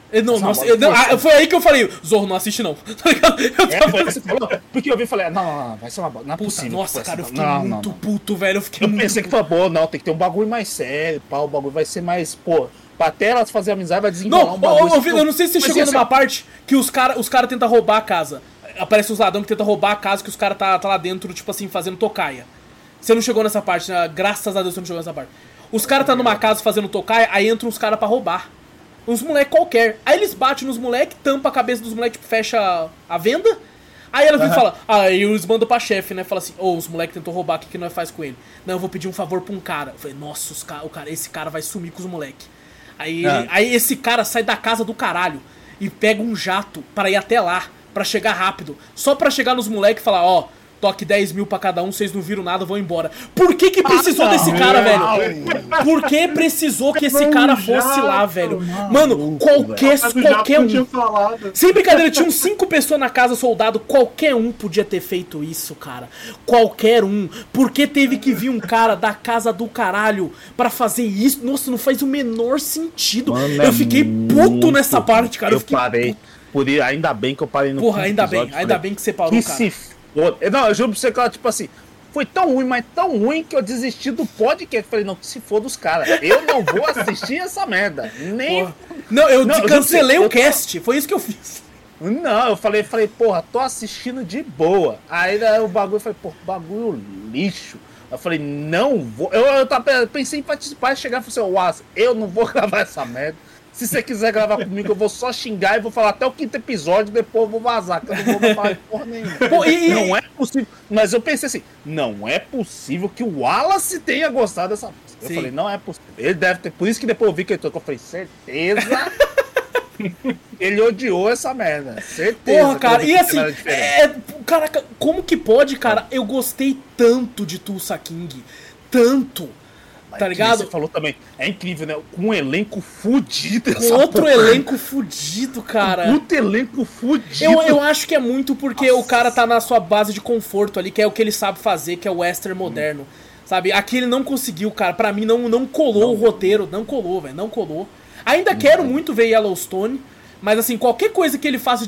foi aí que eu falei, Zorro, não assiste não. Tá ligado? Foi que você falou? Porque eu vi e falei, não, vai ser uma boa. Não é possível. Nossa, cara, eu fiquei muito puto, velho. Eu pensei que foi boa, não, tem que ter um bagulho mais sério, pá, o bagulho vai ser mais, pô, pra até elas fazer amizade, vai desenrolar um bagulho. Eu não sei se você chegou numa parte que os cara tentam roubar a casa. Aparece os ladrões que tentam roubar a casa, que os caras tá lá dentro, tipo assim, fazendo tocaia. Você não chegou nessa parte, né? Graças a Deus você não chegou nessa parte. Os caras tá numa casa fazendo tocaia, aí entram os caras pra roubar. Uns moleques qualquer. Aí eles batem nos moleques, tampa a cabeça dos moleques, tipo, fecha a venda. Aí ela vem e fala, aí eles mandam pra chefe, né? Fala assim, os moleques tentou roubar, o que nós faz com ele? Não, eu vou pedir um favor pra um cara. Eu falei, nossa, esse cara vai sumir com os moleques. Aí esse cara sai da casa do caralho e pega um jato para ir até lá, pra chegar rápido. Só pra chegar nos moleques e falar, toque 10 mil pra cada um, vocês não viram nada, vão embora. Por que precisou desse cara, velho? Por que precisou que esse cara fosse lá, velho? Mano, qualquer um. Sem brincadeira, tinham 5 pessoas na casa, soldado. Qualquer um podia ter feito isso, cara. Qualquer um. Por que teve que vir um cara da casa do caralho pra fazer isso? Nossa, não faz o menor sentido. Mano, eu fiquei puto nessa parte, cara. Eu parei. Ainda bem que eu parei no Porra, ainda bem que você parou, cara. Não, eu juro pra você que ela, tipo assim, foi tão ruim, mas tão ruim que eu desisti do podcast. Falei, não, que se for dos caras, eu não vou assistir essa merda. Nem. Porra. Eu cancelei o cast, foi isso que eu fiz. Não, eu falei, porra, tô assistindo de boa. Aí o bagulho, eu falei, porra, bagulho lixo. Eu falei, não vou. Eu pensei em participar e chegar e falei assim, Wallace, eu não vou gravar essa merda. Se você quiser gravar comigo, eu vou só xingar e vou falar até o 5º episódio, depois eu vou vazar, que eu não vou falar de porra nenhuma. Não é possível. Mas eu pensei assim, não é possível que o Wallace tenha gostado dessa música. Eu falei, não é possível. Ele deve ter. Por isso que depois eu vi que ele tocou, eu falei, certeza. Ele odiou essa merda. Certeza. Porra, cara, e assim, caraca, como que pode, cara? Eu gostei tanto de Tulsa King. Tanto. Tá ligado? Você falou também, é incrível, né? Com um elenco fudido. Com outro elenco fudido, cara. Outro elenco fudido. Eu acho que é muito porque o cara tá na sua base de conforto ali, que é o que ele sabe fazer, que é o western moderno. Sabe? Aqui ele não conseguiu, cara. Pra mim não colou o roteiro. Não colou, velho. Não colou. Ainda quero muito ver Yellowstone, mas assim, qualquer coisa que ele faça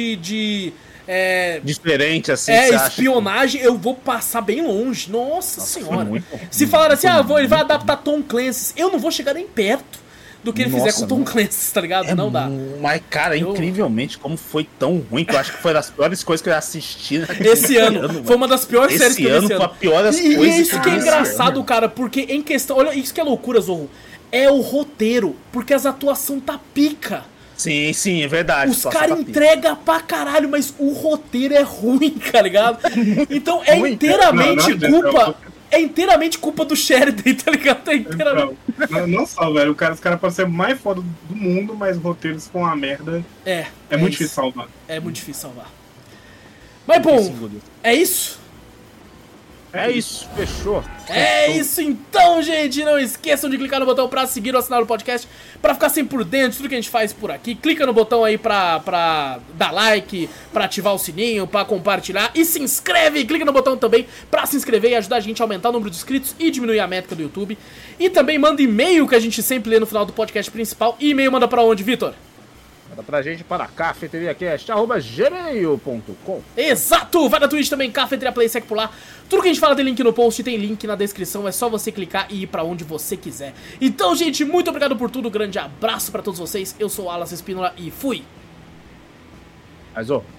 diferente, assim. Espionagem, eu vou passar bem longe. Nossa senhora. Se falar assim, ele vai adaptar Tom Clancy, eu não vou chegar nem perto do que ele fizer com Tom Clancy, tá ligado? Não dá. Mas, cara, incrivelmente, como foi tão ruim, que eu acho que foi das piores coisas que eu assisti esse ano. Foi uma das piores séries que eu vi esse ano. Foi a pior das coisas. E isso que é engraçado, cara, porque em questão. Olha, isso que é loucura, Zorro. É o roteiro, porque as atuações tá pica. Sim, é verdade. Os caras entregam pra caralho, mas o roteiro é ruim, tá ligado? Então é inteiramente culpa. É inteiramente culpa do Sheridan, tá ligado? É inteiramente. Não só, velho. Os caras podem ser mais foda do mundo, mas os roteiros ficam uma merda. É muito difícil salvar. É muito difícil salvar. Mas bom, é isso? É isso, fechou. É isso então, gente. Não esqueçam de clicar no botão pra seguir ou assinar o podcast, pra ficar sempre por dentro de tudo que a gente faz por aqui. Clica no botão aí pra dar like, pra ativar o sininho, pra compartilhar. E se inscreve, clica no botão também pra se inscrever e ajudar a gente a aumentar o número de inscritos e diminuir a métrica do YouTube. E também manda e-mail, que a gente sempre lê no final do podcast principal. E e-mail manda pra onde, Vitor? Manda pra gente para cafeteriacast@gmail.com. Exato! Vai na Twitch também, Cafeteria Play, segue por lá. Tudo que a gente fala tem link no post, tem link na descrição, é só você clicar e ir pra onde você quiser. Então, gente, muito obrigado por tudo, grande abraço pra todos vocês. Eu sou o Wallace Espínola e fui!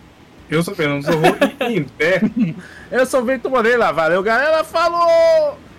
Eu sou o Fernando Zorro e em pé. Eu sou o Vitor Moreira, valeu galera, falou!